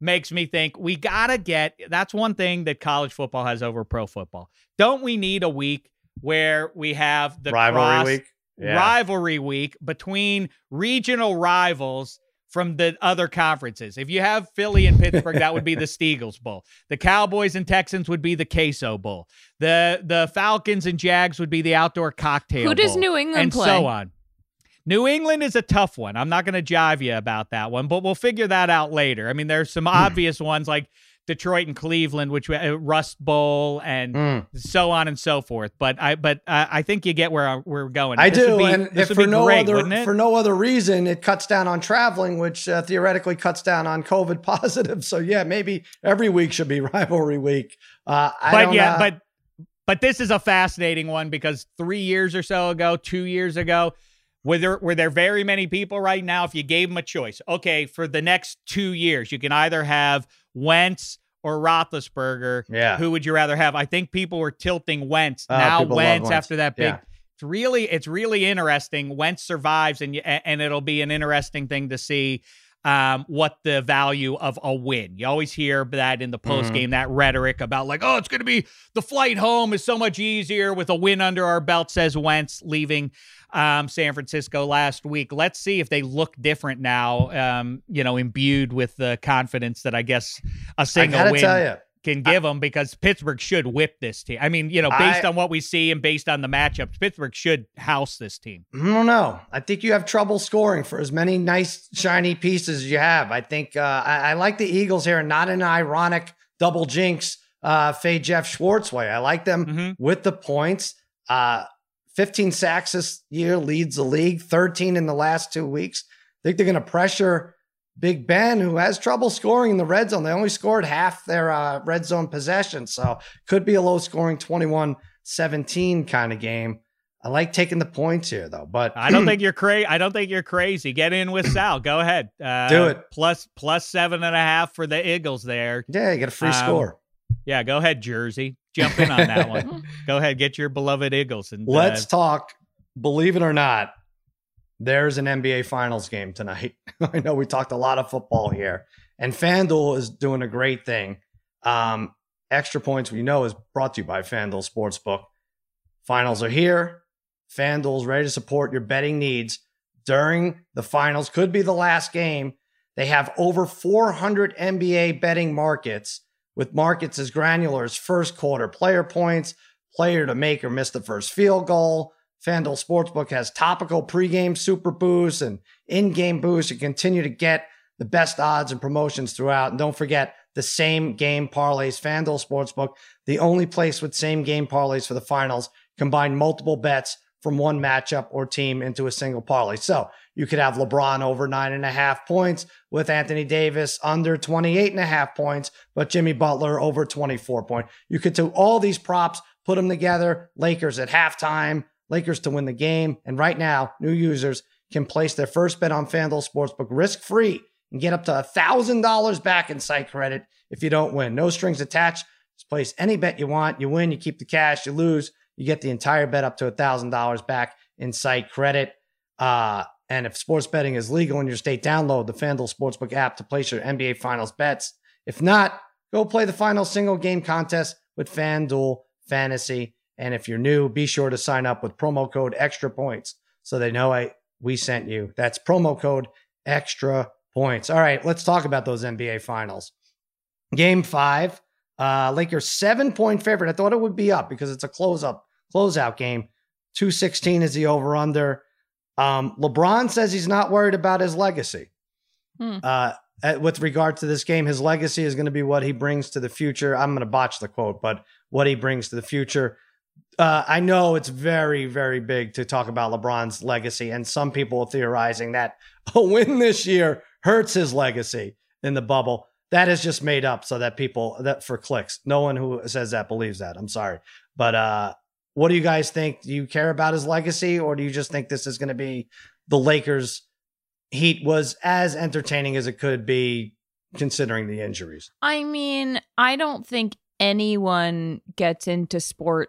makes me think we got to get, that's one thing that college football has over pro football. Don't we need a week where we have the rivalry cross, week? Yeah. rivalry week between regional rivals from the other conferences? If you have Philly and Pittsburgh, that would be the Steagles Bowl. The Cowboys and Texans would be the Queso Bowl. The the Falcons and Jags would be the Outdoor Cocktail Who does Bowl, New England and play? so on. New England is a tough one. I'm not going to jive you about that one, but we'll figure that out later. I mean, there's some obvious ones like Detroit and Cleveland, which uh, Rust Bowl and Mm. so on and so forth. But I, but uh, I think you get where we're going. I This do, would be, and this if would for be no great, other wouldn't it? for no other reason, it cuts down on traveling, which uh, theoretically cuts down on COVID positive. So yeah, maybe every week should be rivalry week. Uh, I but don't, yeah, uh, but but this is a fascinating one because three years or so ago, two years ago, were there were there very many people right now? If you gave them a choice, okay, for the next two years, you can either have Wentz or Roethlisberger. Yeah. Who would you rather have? I think people were tilting Wentz. Uh, now people love Wentz, Wentz. after that big. Yeah. It's really it's really interesting. Wentz survives, and you, and it'll be an interesting thing to see. Um, what the value of a win. You always hear that in the post game, mm-hmm. that rhetoric about like, oh, it's going to be the flight home is so much easier with a win under our belt, says Wentz, leaving um, San Francisco last week. Let's see if they look different now, um, you know, imbued with the confidence that I guess a single I gotta win tell you, can give them, because Pittsburgh should whip this team. I mean, you know, based I, on what we see and based on the matchups, Pittsburgh should house this team. I don't know. I think you have trouble scoring for as many nice, shiny pieces as you have. I think uh, I, I like the Eagles here, and not an ironic double jinx uh, fade Jeff Schwartz way. I like them Mm-hmm. with the points. Uh, fifteen sacks this year, leads the league, thirteen in the last two weeks. I think they're going to pressure Big Ben, who has trouble scoring in the red zone. They only scored half their uh, red zone possession, so could be a low-scoring twenty-one seventeen kind of game. I like taking the points here, though. But I don't think you're crazy. I don't think you're crazy. Get in with Sal. Go ahead. Uh, Do it. Plus plus seven and a half for the Eagles there. Yeah, you get a free Um, score. Yeah, go ahead, Jersey. Jump in on that one. Go ahead, get your beloved Eagles. And Let's uh, talk. Believe it or not, there's an N B A Finals game tonight. I know we talked a lot of football here, and FanDuel is doing a great thing. Um, Extra Points, we know, is brought to you by FanDuel Sportsbook. Finals are here. FanDuel is ready to support your betting needs during the finals. Could be the last game. They have over four hundred N B A betting markets, with markets as granular as first quarter player points, player to make or miss the first field goal. FanDuel Sportsbook has topical pregame super boosts and in-game boosts to continue to get the best odds and promotions throughout. And don't forget the same game parlays. FanDuel Sportsbook, the only place with same game parlays for the finals, combine multiple bets from one matchup or team into a single parlay. So you could have LeBron over nine and a half points with Anthony Davis under twenty-eight and a half points, but Jimmy Butler over twenty-four points. You could do all these props, put them together. Lakers at halftime, Lakers to win the game. And right now, new users can place their first bet on FanDuel Sportsbook risk-free and get up to one thousand dollars back in site credit if you don't win. No strings attached. Just place any bet you want. You win, you keep the cash. You lose, you get the entire bet up to one thousand dollars back in site credit. Uh, and if sports betting is legal in your state, download the FanDuel Sportsbook app to place your N B A Finals bets. If not, go play the final single game contest with FanDuel Fantasy. And if you're new, be sure to sign up with promo code Extra Points so they know I we sent you. That's promo code Extra Points. All right, let's talk about those N B A Finals. Game five, uh, Lakers seven-point favorite. I thought it would be up because it's a close-up, closeout game. two sixteen is the over-under. Um, LeBron says he's not worried about his legacy. Hmm. Uh, with regard to this game, his legacy is going to be what he brings to the future. I'm going to botch the quote, but what he brings to the future. Uh, I know it's very, very big to talk about LeBron's legacy, and some people are theorizing that a win this year hurts his legacy in the bubble. That is just made up so that people, that for clicks. No one who says that believes that. I'm sorry. But uh, what do you guys think? Do you care about his legacy, or do you just think this is going to be the Lakers' Heat was as entertaining as it could be considering the injuries? I mean, I don't think anyone gets into sports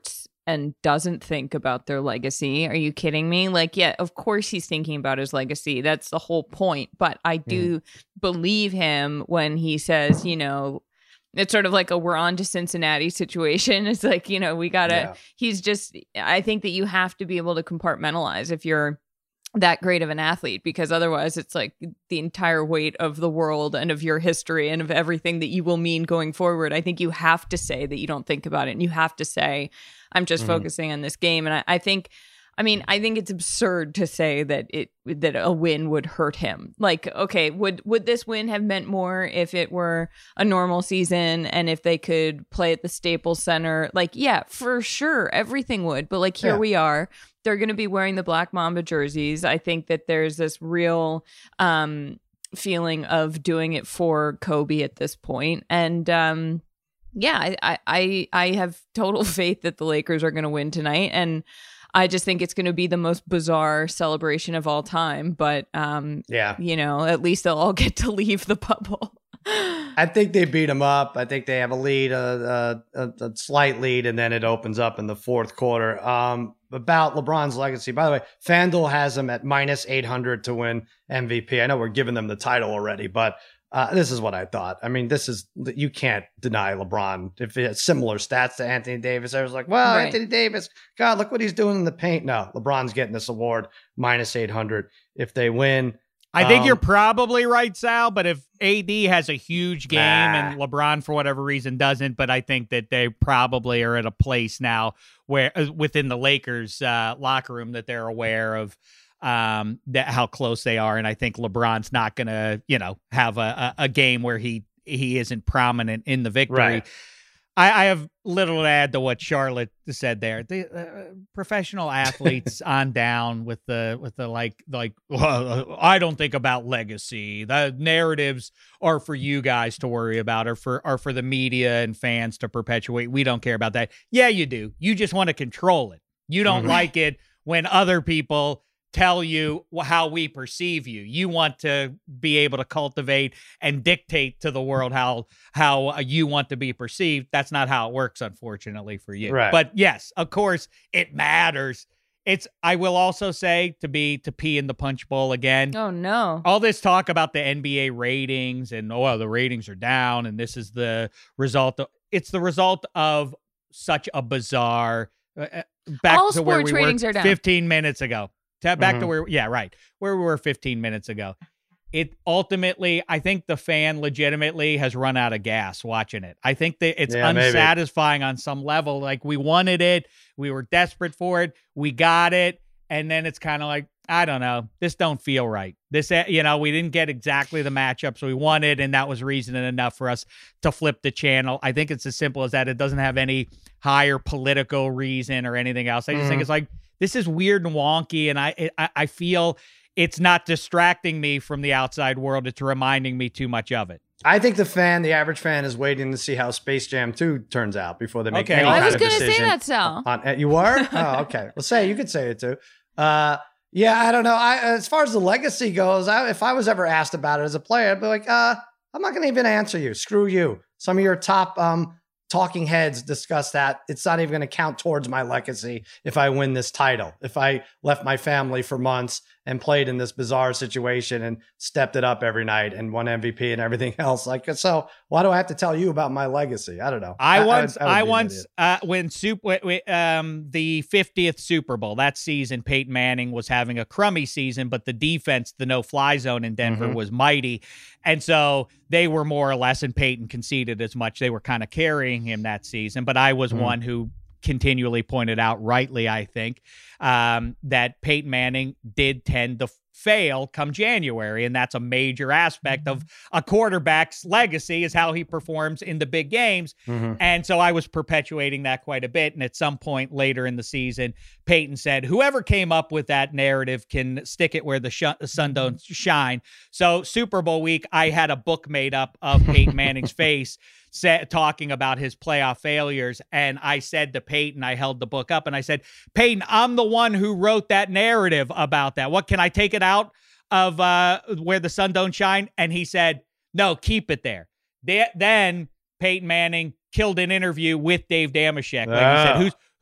and doesn't think about their legacy. Are you kidding me? Like, yeah, of course he's thinking about his legacy. That's the whole point. But I do mm. believe him when he says, you know, it's sort of like a we're on to Cincinnati situation. It's like, you know, we got to, yeah. he's just, I think that you have to be able to compartmentalize if you're that great of an athlete, because otherwise it's like the entire weight of the world and of your history and of everything that you will mean going forward. I think you have to say that you don't think about it, and you have to say, I'm just mm-hmm. focusing on this game. And I, I think, I mean, I think it's absurd to say that it that a win would hurt him. Like, okay, would would this win have meant more if it were a normal season and if they could play at the Staples Center? Like, yeah, for sure, everything would. But like, here yeah. we are. They're going to be wearing the Black Mamba jerseys. I think that there's this real um, feeling of doing it for Kobe at this point. And um, yeah, I, I I have total faith that the Lakers are going to win tonight. And I just think it's going to be the most bizarre celebration of all time. But um, yeah, you know, at least they'll all get to leave the bubble. I think they beat them up. I think they have a lead, a, a, a slight lead, and then it opens up in the fourth quarter. Um, about LeBron's legacy, by the way, FanDuel has him at minus eight hundred to win M V P. I know we're giving them the title already, but uh, this is what I thought. I mean, this is, you can't deny LeBron. If he has similar stats to Anthony Davis, I was like, well, right. Anthony Davis, God, look what he's doing in the paint. No, LeBron's getting this award, minus eight hundred. If they win, I think um, you're probably right, Sal, but if A D has a huge game nah. and LeBron, for whatever reason, doesn't, but I think that they probably are at a place now where uh, within the Lakers uh, locker room that they're aware of um, that how close they are. And I think LeBron's not going to, you know, have a, a, a game where he, he isn't prominent in the victory. Right. I, I have little to add to what Charlotte said there. The uh, professional athletes on down with the with the like like well, I don't think about legacy. The narratives are for you guys to worry about, or for are for the media and fans to perpetuate. We don't care about that. Yeah, you do. You just want to control it. You don't mm-hmm. like it when other people tell you how we perceive you. You want to be able to cultivate and dictate to the world how how you want to be perceived. That's not how it works, unfortunately, for you. Right. But yes, of course, it matters. It's. I will also say, to be to pee in the punch bowl again. Oh no! All this talk about the N B A ratings and oh, well, the ratings are down, and this is the result. Of, it's the result of such a bizarre. Uh, back All to where we ratings were are down. fifteen minutes ago. Back mm-hmm. to where, yeah, right, where we were fifteen minutes ago. It ultimately, I think the fan legitimately has run out of gas watching it. I think that it's yeah, unsatisfying maybe. on some level. Like, we wanted it, we were desperate for it, we got it, and then it's kind of like, I don't know, this don't feel right. This, you know, we didn't get exactly the matchups we wanted, and that was reason enough for us to flip the channel. I think it's as simple as that. It doesn't have any higher political reason or anything else. I just mm-hmm. think it's like, this is weird and wonky, and I, I I feel it's not distracting me from the outside world. It's reminding me too much of it. I think the fan, the average fan, is waiting to see how Space Jam two turns out before they make okay. any I kind was of gonna decision. say that, Sal. On, on, you were? Oh, okay. Well, say you could say it too. Uh, yeah, I don't know. I as far as the legacy goes, I, if I was ever asked about it as a player, I'd be like, uh, I'm not going to even answer you. Screw you. Some of your top um. talking heads discuss that. It's not even going to count towards my legacy if I win this title. If I left my family for months and played in this bizarre situation and stepped it up every night and won M V P and everything else. Like, so why do I have to tell you about my legacy? I don't know. I, I once, I, I once, uh, when super, um, the fiftieth Super Bowl, that season, Peyton Manning was having a crummy season, but the defense, the no-fly zone in Denver mm-hmm. was mighty. And so they were more or less, and Peyton conceded as much. They were kind of carrying him that season, but I was mm-hmm. one who continually pointed out, rightly, I think, um, that Peyton Manning did tend to fail come January, and that's a major aspect of a quarterback's legacy, is how he performs in the big games. Mm-hmm. And so I was perpetuating that quite a bit, and at some point later in the season, Peyton said, whoever came up with that narrative can stick it where the, sh- the sun don't shine. So Super Bowl week, I had a book made up of Peyton Manning's face Say, talking about his playoff failures. And I said to Peyton, I held the book up and I said, Peyton, I'm the one who wrote that narrative about that. What, can I take it out of uh, where the sun don't shine? And he said, no, keep it there. They, then Peyton Manning killed an interview with Dave Dameshek. Like oh. he said, who's,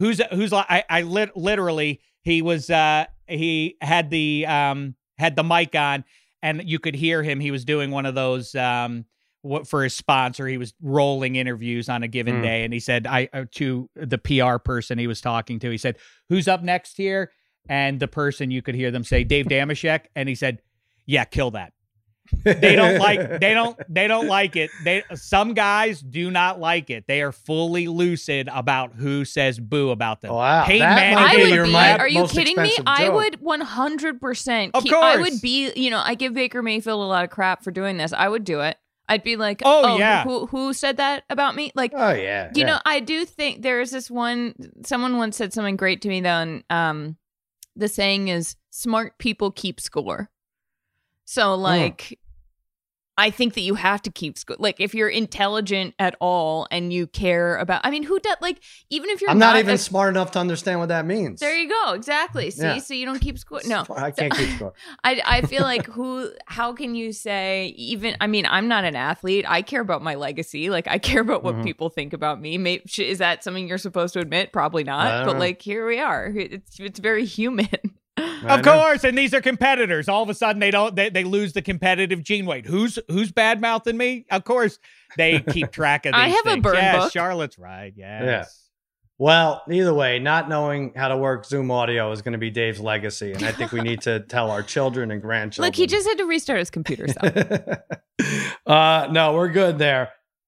who's who's like I I lit, literally he was uh he had the um had the mic on and you could hear him. He was doing one of those um what for his sponsor. He was rolling interviews on a given mm. day, and he said I uh, to the P R person he was talking to. He said, "Who's up next here?" And the person, you could hear them say, "Dave Dameshek," and he said, "Yeah, kill that." They don't like they don't they don't like it. They some guys do not like it. They are fully lucid about who says boo about them. Wow, Peyton that Manning, might I be would your be. my Are you most kidding me? expensive I joke. would one hundred percent. Of keep, I course. would be. You know, I give Baker Mayfield a lot of crap for doing this. I would do it. I'd be like, oh, oh yeah. who who said that about me? Like, oh yeah, you yeah. know, I do think there is this one. Someone once said something great to me though, and um, the saying is, "Smart people keep score." So like. Mm. I think that you have to keep score. Like if you're intelligent at all and you care about, I mean, who does like, even if you're I'm not, not even a, smart enough to understand what that means. There you go. Exactly. See, Yeah. so you don't keep score. No, I can't keep score. I, I feel like who, how can you say even, I mean, I'm not an athlete. I care about my legacy. Like I care about what mm-hmm. people think about me. Maybe, is that something you're supposed to admit? Probably not. But know. Like, here we are. It's, it's very human. Of course, and these are competitors. All of a sudden, they don't. They, they lose the competitive gene. Wait, who's who's bad mouthing me? Of course, they keep track of these I have things. a burn yes, book. Charlotte's right. Yes. Yeah. Well, either way, not knowing how to work Zoom audio is going to be Dave's legacy, and I think we need to tell our children and grandchildren. Look, he just had to restart his computer. So. uh, no, we're good there.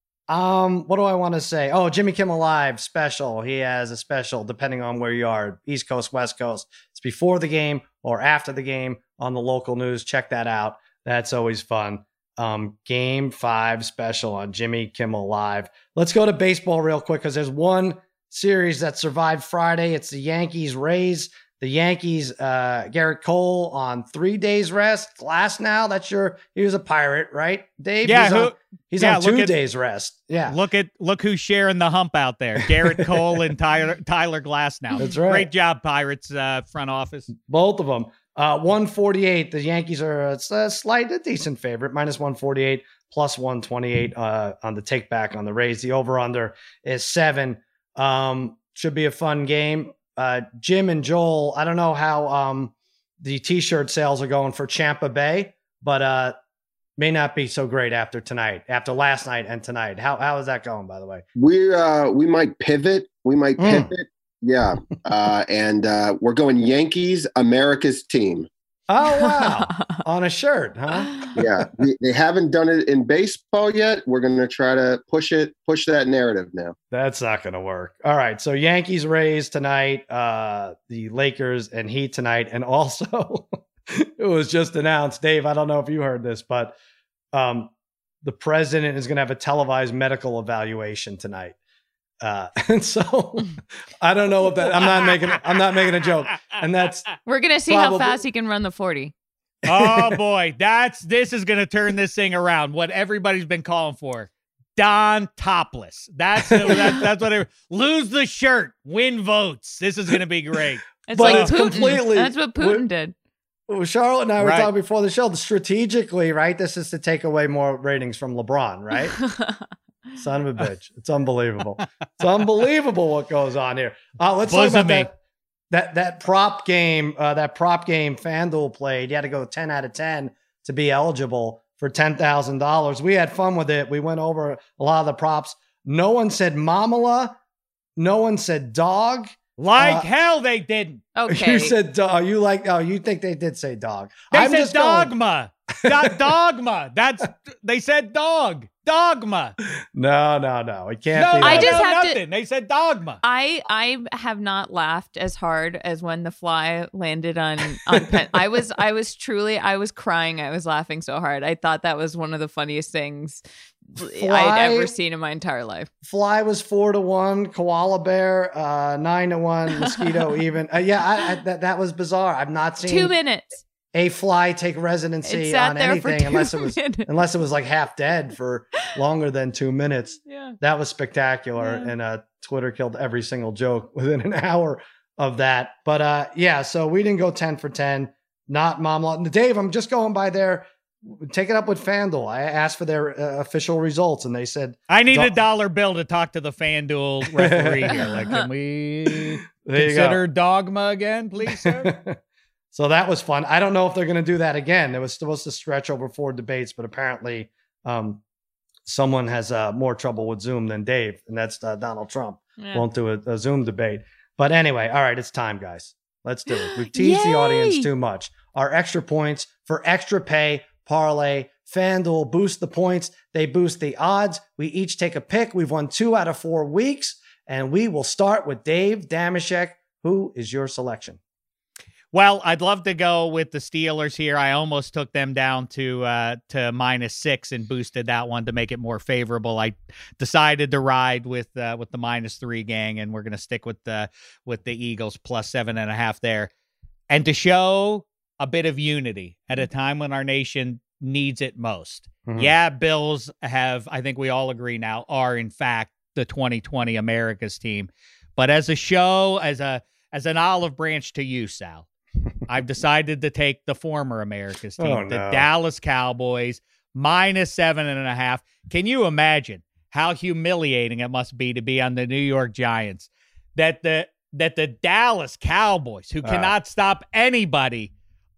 Um, what do I want to say? Oh, Jimmy Kimmel Live special. He has a special depending on where you are, East Coast, West Coast. It's before the game or after the game on the local news. Check that out. That's always fun. Um, game five special on Jimmy Kimmel Live. Let's go to baseball real quick because there's one series that survived Friday. It's the Yankees Rays. The Yankees, uh, Garrett Cole on three days rest. Glass now. That's your. He was a Pirate, right, Dave? Yeah. He's who, on, he's yeah, on two at, days rest. Yeah. Look at look who's sharing the hump out there. Garrett Cole and Tyler Tyler Glass now. That's right. Great job, Pirates uh, front office. Both of them. Uh, one forty-eight. The Yankees are a, a slight, a decent favorite. Minus one forty-eight, plus one twenty-eight uh, on the take back on the Rays. The over under is seven. Um, should be a fun game. Uh, Jim and Joel, I don't know how um, the t-shirt sales are going for Champa Bay, but uh, may not be so great after tonight, after last night and tonight. How how is that going, by the way? We uh, we might pivot. We might pivot. Mm. Yeah. Uh, and uh, we're going Yankees, America's team. Oh, wow. On a shirt, huh? Yeah. We, they haven't done it in baseball yet. We're going to try to push it, push that narrative now. That's not going to work. All right. So Yankees, Rays tonight, uh, the Lakers and Heat tonight. And also it was just announced, Dave, I don't know if you heard this, but um, the president is going to have a televised medical evaluation tonight. Uh, and so I don't know if that, I'm not making, I'm not making a joke. And that's, we're going to see probably, how fast he can run the forty. Oh boy. That's, this is going to turn this thing around. What everybody's been calling for. Don topless. That's, that's, that's what it, lose the shirt, win votes. This is going to be great. It's but like it's Putin. Completely, That's what Putin did. Well, Charlotte and I were right. talking before the show, strategically, right? This is to take away more ratings from LeBron, right? Son of a bitch. It's unbelievable. It's unbelievable what goes on here. Uh, let's talk about that, that, that prop game, uh, that prop game FanDuel played. You had to go ten out of ten to be eligible for ten thousand dollars. We had fun with it. We went over a lot of the props. No one said mamala. No one said dog. Like uh, hell they didn't. Okay. You said dog. You like, oh, you think they did say dog. They I'm said just dogma. Not dogma. That's, they said dog. Dogma. No, no, no. It can't no, be. That. I just no, have nothing. to. They said dogma. I I have not laughed as hard as when the fly landed on on Penn. I was I was truly I was crying. I was laughing so hard. I thought that was one of the funniest things Fly, I'd ever seen in my entire life. Fly was four to one. Koala bear uh, nine to one. Mosquito even. Uh, yeah, I, I, that that was bizarre. I've not seen Two minutes. a fly take residency on anything unless it was minutes. unless it was like half dead for longer than two minutes. Yeah, that was spectacular, yeah. and uh, Twitter killed every single joke within an hour of that. But uh, yeah, so we didn't go ten for ten. Not Mamla. Dave, I'm just going by their take it up with FanDuel. I asked for their uh, official results, and they said I need a dollar bill to talk to the FanDuel referee here. Like, can we consider dogma again, please, sir? So that was fun. I don't know if they're going to do that again. It was supposed to stretch over four debates, but apparently um, someone has uh, more trouble with Zoom than Dave, and that's uh, Donald Trump. Yeah. Won't do a, a Zoom debate. But anyway, all right, it's time, guys. Let's do it. We've teased the audience too much. Our extra points for extra pay, parlay, FanDuel boost the points. They boost the odds. We each take a pick. We've won two out of four weeks, and we will start with Dave Dameshek. Who is your selection? Well, I'd love to go with the Steelers here. I almost took them down to uh, to minus six and boosted that one to make it more favorable. I decided to ride with uh, with the minus three gang, and we're going to stick with the with the Eagles plus seven and a half there, and to show a bit of unity at a time when our nation needs it most. Mm-hmm. Yeah, Bills have, I think we all agree now, are in fact the twenty twenty America's team. But as a show, as a as an olive branch to you, Sal, I've decided to take the former America's team, oh, no. the Dallas Cowboys, minus seven and a half. Can you imagine how humiliating it must be to be on the New York Giants? That the that the Dallas Cowboys, who cannot uh. stop anybody,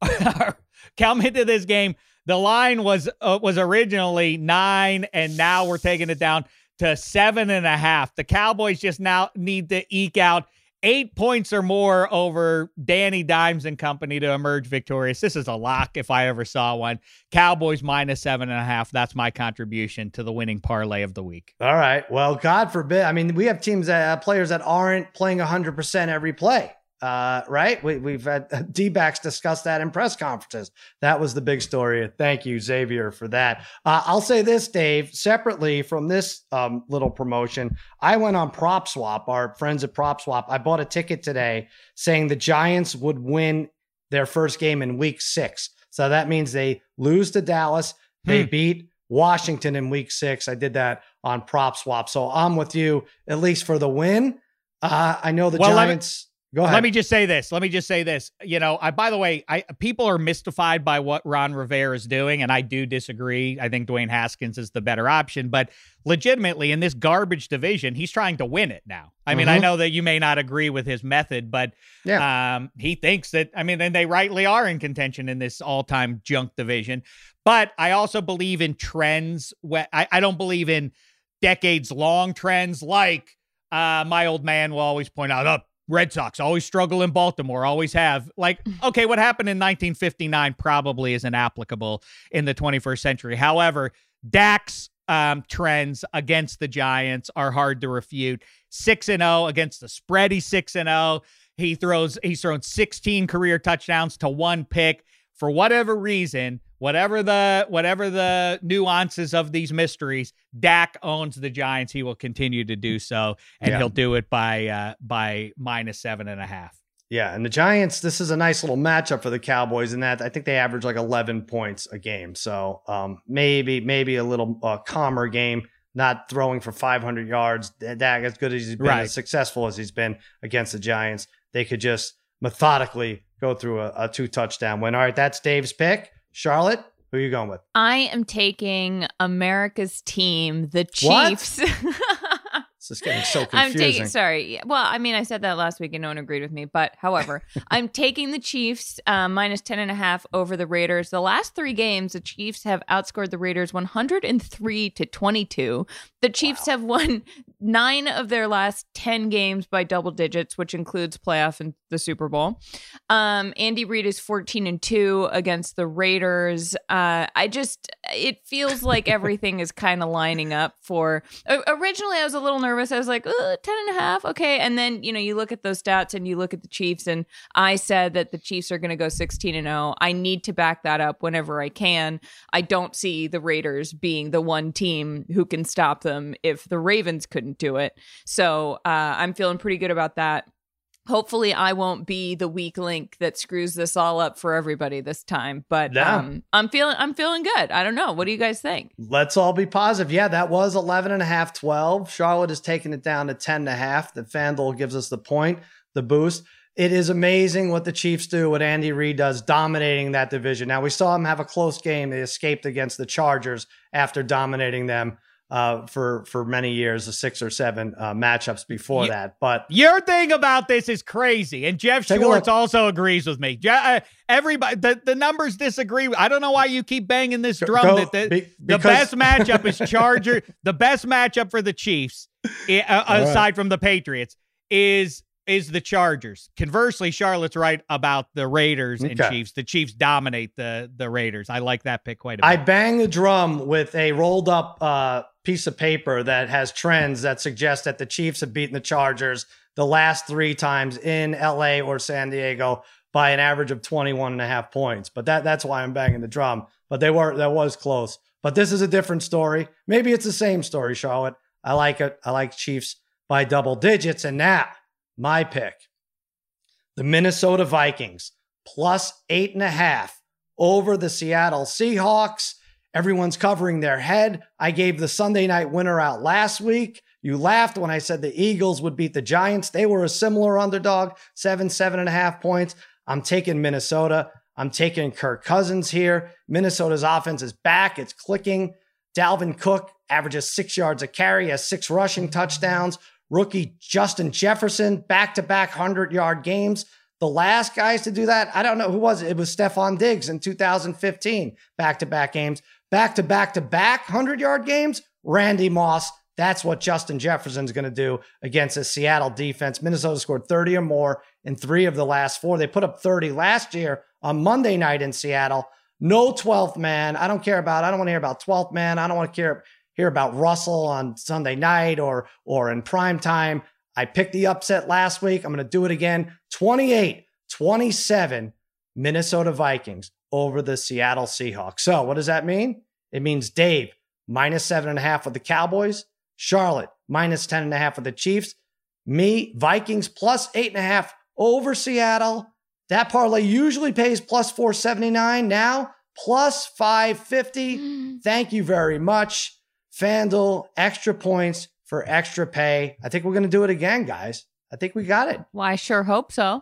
come into this game. The line was uh, was originally nine, and now we're taking it down to seven and a half. The Cowboys just now need to eke out eight points or more over Danny Dimes and company to emerge victorious. This is a lock if I ever saw one. Cowboys minus seven and a half. That's my contribution to the winning parlay of the week. All right. Well, God forbid. I mean, we have teams that uh, players that aren't playing one hundred percent every play. Uh, right. We, we've had D-backs discuss that in press conferences. That was the big story. Thank you, Xavier, for that. Uh, I'll say this, Dave, separately from this um, little promotion, I went on PropSwap, our friends at PropSwap. I bought a ticket today saying the Giants would win their first game in week six. So that means they lose to Dallas. They hmm. beat Washington in week six. I did that on PropSwap. So I'm with you, at least for the win. Uh, I know the well, Giants... Go ahead. Let me just say this. Let me just say this. You know, I, by the way, I, people are mystified by what Ron Rivera is doing, and I do disagree. I think Dwayne Haskins is the better option, but legitimately in this garbage division, he's trying to win it now. I mean, mm-hmm. I know that you may not agree with his method, but yeah. um, he thinks that, I mean, and they rightly are in contention in this all-time junk division. But I also believe in trends. I, I don't believe in decades-long trends like uh, my old man will always point out, up. Oh, Red Sox always struggle in Baltimore, always have. Like, okay, what happened in nineteen fifty-nine probably isn't applicable in the twenty-first century. However, Dak's um, trends against the Giants are hard to refute. six and oh against the spread, he's six and oh. He throws, he's thrown sixteen career touchdowns to one pick. For whatever reason, whatever the whatever the nuances of these mysteries, Dak owns the Giants. He will continue to do so, and yeah. he'll do it by uh, by minus seven and a half. Yeah, and the Giants, this is a nice little matchup for the Cowboys in that I think they average like eleven points a game. So um, maybe maybe a little uh, calmer game, not throwing for five hundred yards. Dak, as good as he's been, right. as successful as he's been against the Giants, they could just methodically go through a, a two touchdown win. All right, that's Dave's pick. Charlotte, who are you going with? I am taking America's team, the Chiefs. This is getting so confusing. I'm taking, sorry. Well, I mean, I said that last week and no one agreed with me. But however, I'm taking the Chiefs uh, minus ten and a half over the Raiders. The last three games, the Chiefs have outscored the Raiders one hundred three to twenty-two. The Chiefs wow. have won nine of their last ten games by double digits, which includes playoff and the Super Bowl. Um, Andy Reid is fourteen and two against the Raiders. Uh, I just, it feels like everything is kind of lining up for, originally I was a little nervous. I was like, oh, ten and a half. Okay. And then, you know, you look at those stats and you look at the Chiefs, and I said that the Chiefs are going to go sixteen and oh. I need to back that up whenever I can. I don't see the Raiders being the one team who can stop them if the Ravens couldn't do it. So uh, I'm feeling pretty good about that. Hopefully I won't be the weak link that screws this all up for everybody this time, but yeah. um, I'm feeling, I'm feeling good. I don't know. What do you guys think? Let's all be positive. Yeah, that was eleven and a half, twelve. Charlotte has taken it down to ten and a half. The FanDuel gives us the point, the boost. it is amazing what the Chiefs do, what Andy Reid does, dominating that division. Now, we saw them have a close game. They escaped against the Chargers after dominating them uh, for, for many years, the six or seven uh, matchups before you, that. But your thing about this is crazy. And Jeff Schwartz also agrees with me. Je- uh, everybody, the, the numbers disagree. I don't know why you keep banging this drum. Go, that the, be, the best matchup is Charger. The best matchup for the Chiefs, uh, aside right. from the Patriots, is is the Chargers. Conversely, Charlotte's right about the Raiders and okay. Chiefs. The Chiefs dominate the, the Raiders. I like that pick quite a bit. I bang the drum with a rolled up uh, piece of paper that has trends that suggest that the Chiefs have beaten the Chargers the last three times in L A or San Diego by an average of twenty-one and a half points. But that that's why I'm banging the drum. But they were that was close. But this is a different story. Maybe it's the same story, Charlotte. I like it. I like Chiefs by double digits. And now, my pick, the Minnesota Vikings, plus eight and a half over the Seattle Seahawks. Everyone's covering their head. I gave the Sunday night winner out last week. You laughed when I said the Eagles would beat the Giants. They were a similar underdog, seven, seven and a half points. I'm taking Minnesota. I'm taking Kirk Cousins here. Minnesota's offense is back. It's clicking. Dalvin Cook averages six yards a carry, has six rushing touchdowns. Rookie Justin Jefferson, back-to-back hundred-yard games. The last guys to do that, I don't know who was it. It was Stephon Diggs in two thousand fifteen, back-to-back games. Back-to-back-to-back hundred-yard games, Randy Moss. That's what Justin Jefferson's going to do against a Seattle defense. Minnesota scored thirty or more in three of the last four. They put up thirty last year on Monday night in Seattle. No twelfth man. I don't care about, I don't want to hear about twelfth man. I don't want to care hear about Russell on Sunday night or, or in prime time. I picked the upset last week. I'm going to do it again. twenty-eight twenty-seven Minnesota Vikings over the Seattle Seahawks. So what does that mean? It means Dave minus seven and a half with the Cowboys, Charlotte minus ten and a half with the Chiefs, me Vikings plus eight and a half over Seattle. That parlay usually pays plus four seventy-nine. Now plus five fifty. Mm. Thank you very much. FanDuel, extra points for extra pay. I think we're going to do it again, guys. I think we got it. Well, I sure hope so.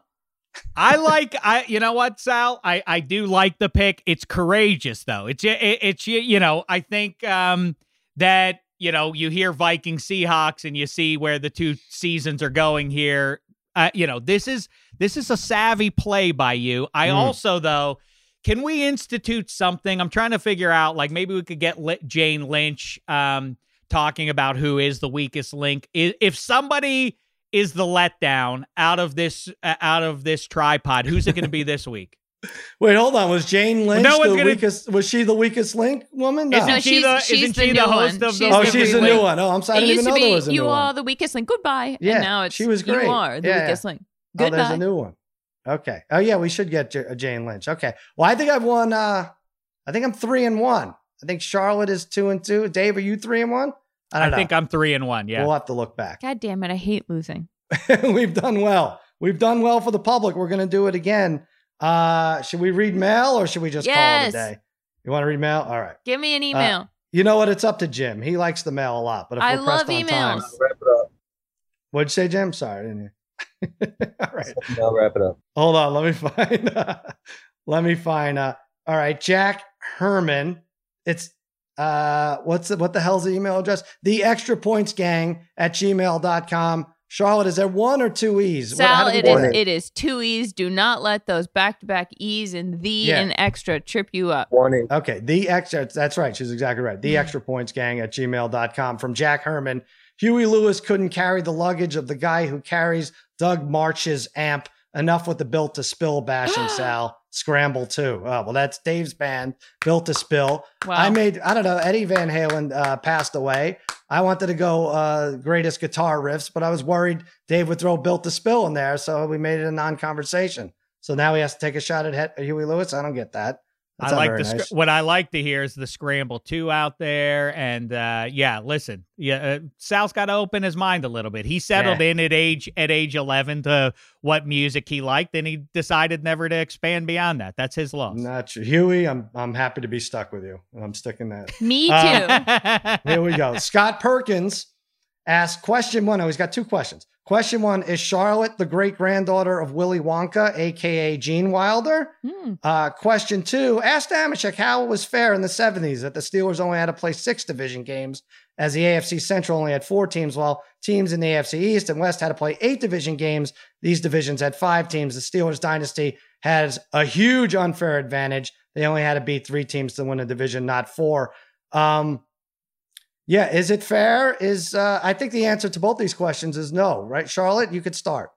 I like, I, you know what, Sal? I, I do like the pick. It's courageous, though. It's, it, it's, you know, I think um, that, you know, you hear Viking Seahawks and you see where the two seasons are going here. Uh, you know, this is, this is a savvy play by you. I mm. also, though, can we institute something? I'm trying to figure out, like, maybe we could get Jane Lynch um, talking about who is the weakest link. If somebody is the letdown out of this uh, out of this tripod, who's it going to be this week? Wait, hold on. Was Jane Lynch well, no the gonna... weakest? Was she the weakest link woman? No, isn't no, she she's, the, she's isn't the, she the host one. of she's the? Oh, she's the new one. Oh, I'm sorry. I didn't even know be, there was a new you one. are the weakest link. Goodbye. Yeah, and now it's she was great. You are the yeah, weakest yeah. link. Goodbye. Oh, there's a new one. Okay. Oh yeah, we should get J- Jane Lynch. Okay. Well, I think I've won. Uh, I think I'm three and one. I think Charlotte is two and two. Dave, are you three and one? I, don't I know. think I'm three and one. Yeah. We'll have to look back. God damn it! I hate losing. We've done well. We've done well for the public. We're going to do it again. Uh, should we read mail or should we just yes. call it a day? You want to read mail? All right. Give me an email. Uh, you know what? It's up to Jim. He likes the mail a lot. But if I we're love pressed on emails. time, Wrap it up. what'd you say, Jim? Sorry, didn't you? All right. I'll wrap it up. Hold on. Let me find. Uh, let me find. Uh, all right, Jack Herman. It's uh, what's the, what the hell's the email address? The Extra Points Gang at gmail dot com. Charlotte, is there one or two E's? Sal, what, it is, it is two E's. Do not let those back-to-back E's and the yeah. and extra trip you up. One E. Okay, the extra, that's right. She's exactly right. The Extra Points Gang at gmail dot com from Jack Herman. Huey Lewis couldn't carry the luggage of the guy who carries Doug March's amp. Enough with the Built to Spill bashing, Sal. Scramble too. Oh, well, that's Dave's band, Built to Spill. Wow. I made, I don't know, Eddie Van Halen uh, passed away. I wanted to go uh, greatest guitar riffs, but I was worried Dave would throw Built to Spill in there, so we made it a non-conversation. So now he has to take a shot at Huey Lewis. I don't get that. That's I like the nice. what I like to hear is the Scramble two out there, and uh, yeah, listen, yeah, uh, Sal's got to open his mind a little bit. He settled yeah. in at age at age eleven to what music he liked, and he decided never to expand beyond that. That's his loss. Not true, Huey. I'm I'm happy to be stuck with you, and I'm sticking that. Me too. Uh, here we go. Scott Perkins asked question one. Oh, he's got two questions. Question one, is Charlotte the great-granddaughter of Willy Wonka, a k a. Gene Wilder? Hmm. Uh, question two, asked Damashek how it was fair in the seventies that the Steelers only had to play six division games, as the A F C Central only had four teams, while teams in the A F C East and West had to play eight division games. These divisions had five teams. The Steelers dynasty has a huge unfair advantage. They only had to beat three teams to win a division, not four. Um, Yeah, is it fair? Is uh, I think the answer to both these questions is no, right? Charlotte, you could start.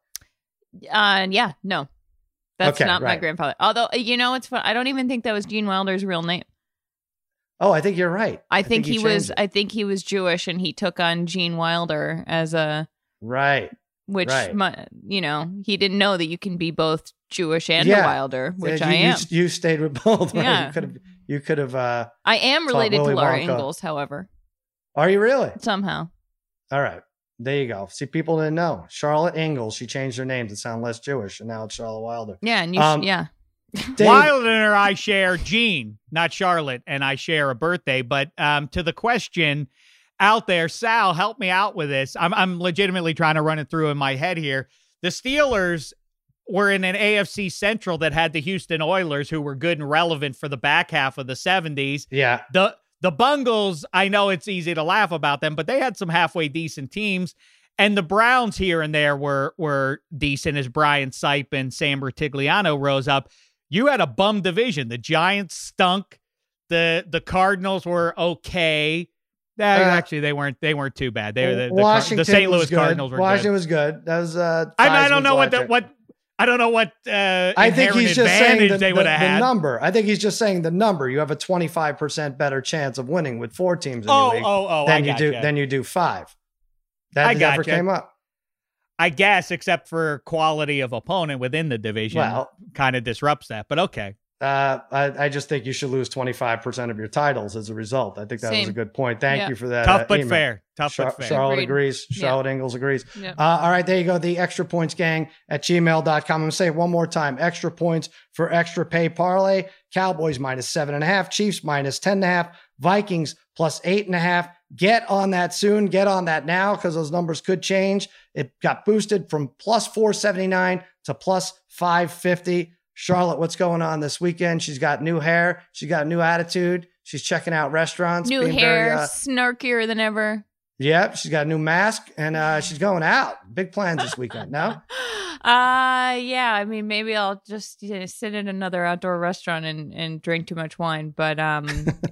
Uh, yeah, no, that's Okay, not my right. grandfather. Although, you know, it's fun. I don't even think that was Gene Wilder's real name. Oh, I think you're right. I, think, he was. changed it. I think he was Jewish, and he took on Gene Wilder as a Right. which, Right. mu- you know, he didn't know that you can be both Jewish and Yeah. a Wilder, which you, I am. You, you stayed with both, right? Yeah. You could have. You could have. Uh, I am taught related to Willy Laura Wonka. Ingalls, however, are you really? somehow. All right. There you go. See, people didn't know. Charlotte Ingalls. She changed her name to sound less Jewish, and now it's Charlotte Wilder. Yeah, and you, sh- Um, yeah. Dave, Wilder and I share Gene, not Charlotte, and I share a birthday. But um, to the question out there, Sal, help me out with this. I'm I'm legitimately trying to run it through in my head here. The Steelers were in an A F C Central that had the Houston Oilers, who were good and relevant for the back half of the seventies. Yeah. The the Bungles, I know it's easy to laugh about them, but they had some halfway decent teams. And the Browns here and there were were decent as Brian Sipe and Sam Rutigliano rose up. You had a bum division. The Giants stunk. The the Cardinals were okay. Uh, actually, they weren't they weren't too bad. They were the, the, Washington the Saint was Louis good. Cardinals were Washington good. was good. That was. Uh, I, I don't Theismann's know what the, logic. what I don't know what uh, I think inherent he's just saying advantage the, they the, would have the had. number. I think he's just saying the number. You have a twenty-five percent better chance of winning with four teams in Oh, your league oh, oh, than I you do gotcha. than you do five. That I never gotcha. came up. I guess, except for quality of opponent within the division, Well- kind of disrupts that. But okay. Uh, I, I just think you should lose twenty-five percent of your titles as a result. I think that was Same. a good point. Thank Yeah. you for that. Tough uh, but email. fair. Tough Char- but fair. Charlotte Agreed. agrees. Yeah. Charlotte Ingalls agrees. Yeah. Uh, all right, there you go. The extra points gang at gmail dot com. I'm going to say it one more time. Extra points for extra pay parlay. Cowboys minus seven and a half. Chiefs minus ten and a half. Vikings plus eight and a half. Get on that soon. Get on that now because those numbers could change. It got boosted from plus four seventy-nine to plus five fifty. Charlotte, what's going on this weekend? She's got new hair. She's got a new attitude. She's checking out restaurants. New being hair, very, uh, snarkier than ever. Yep, she's got a new mask and uh, she's going out. Big plans this weekend. No? Uh yeah, I mean maybe I'll just you know, sit in another outdoor restaurant and, and drink too much wine. But um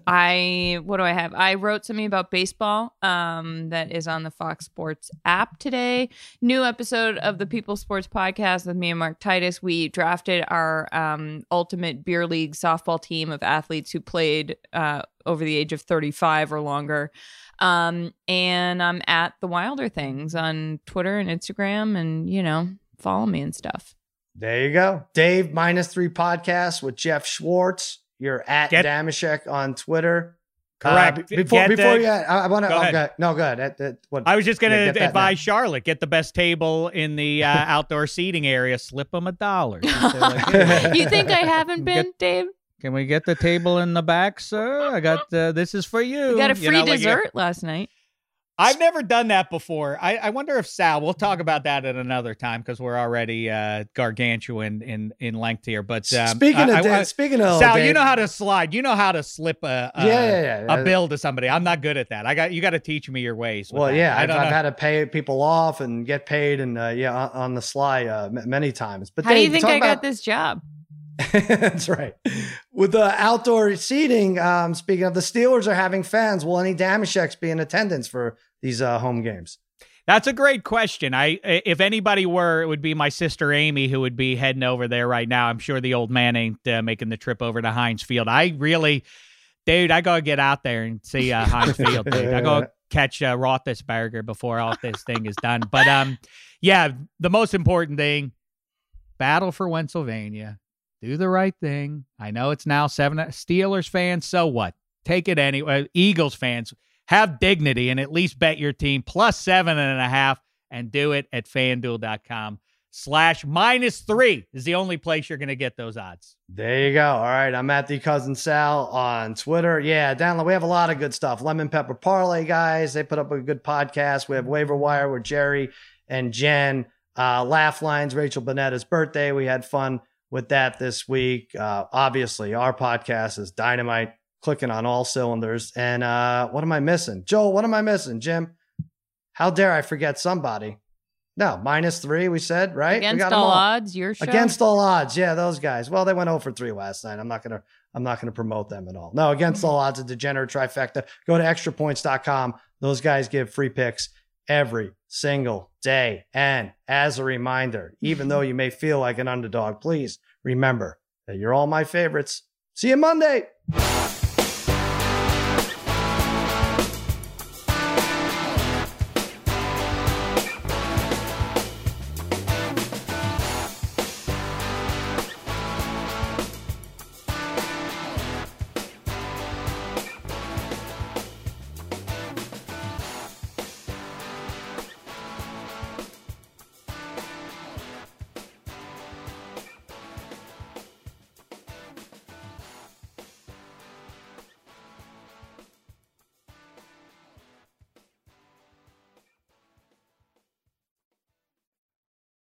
I what do I have? I wrote something about baseball um that is on the Fox Sports app today. New episode of the People Sports Podcast with me and Mark Titus. We drafted our um ultimate beer league softball team of athletes who played uh over the age of thirty-five or longer. Um and I'm at the Wilder Things on Twitter and Instagram, and you know follow me and stuff. There you go. Dave minus three podcast with Jeff Schwartz. You're at Get- Damashek on Twitter. Correct. Uh, be- before Get before the- you, I, I want to. Go Oh, ahead. go- no, go ahead. That- that- what- I was just going Yeah, get to that advise now. Charlotte, get the best table in the uh, outdoor seating area, slip them a dollar. Just say like, "Hey, You think I haven't been, Get- Dave? can we get the table in the back, sir? I got uh, this is for you. We got a You free know, like, you- dessert last night. I've never done that before. I, I wonder if Sal, we'll talk about that at another time because we're already uh, gargantuan in, in length here. But um, speaking I, of I- Dave, speaking of Sal, Dave, you know how to slide. You know how to slip a a, Yeah, yeah, yeah. a bill to somebody. I'm not good at that. I got you got to teach me your ways. with Well, that. yeah, I I've, don't I've know. had to pay people off and get paid, and uh, yeah, on, on the sly uh, m- many times. But How do you Dave, think talk I got about- this job? That's right. With the outdoor seating, um, speaking of, the Steelers are having fans. Will any Damasheks be in attendance for these uh, home games? That's a great question. I, if anybody were, it would be my sister Amy who would be heading over there right now. I'm sure the old man ain't uh, making the trip over to Heinz Field. I really, dude, I gotta get out there and see uh, Heinz Field. Dude. I go catch uh, Roethlisberger before all this thing is done. But um, yeah, the most important thing: battle for Pennsylvania. Do the right thing. I know it's now seven Steelers fans. So what? Take it anyway. Eagles fans. Have dignity and at least bet your team plus seven and a half and do it at FanDuel dot com slash minus three is the only place you're going to get those odds. There you go. All right. I'm at the Cousin Sal on Twitter. Yeah, download. We have a lot of good stuff. Lemon Pepper Parlay, guys. They put up a good podcast. We have Waiver Wire with Jerry and Jen. Uh, Laugh Lines, Rachel Bonetta's birthday. We had fun with that this week. Uh, obviously, our podcast is dynamite, clicking on all cylinders. And uh, what am I missing? Joel, what am I missing? Jim, how dare I forget somebody? No, minus three, we said, right? Against we got all, all odds, your show? Against all odds. Yeah, those guys. Well, they went oh for three last night. I'm not going to I'm not going to promote them at all. No, Against All Odds, a degenerate trifecta. Go to extra points dot com. Those guys give free picks every single day. And as a reminder, even though you may feel like an underdog, please remember that you're all my favorites. See you Monday.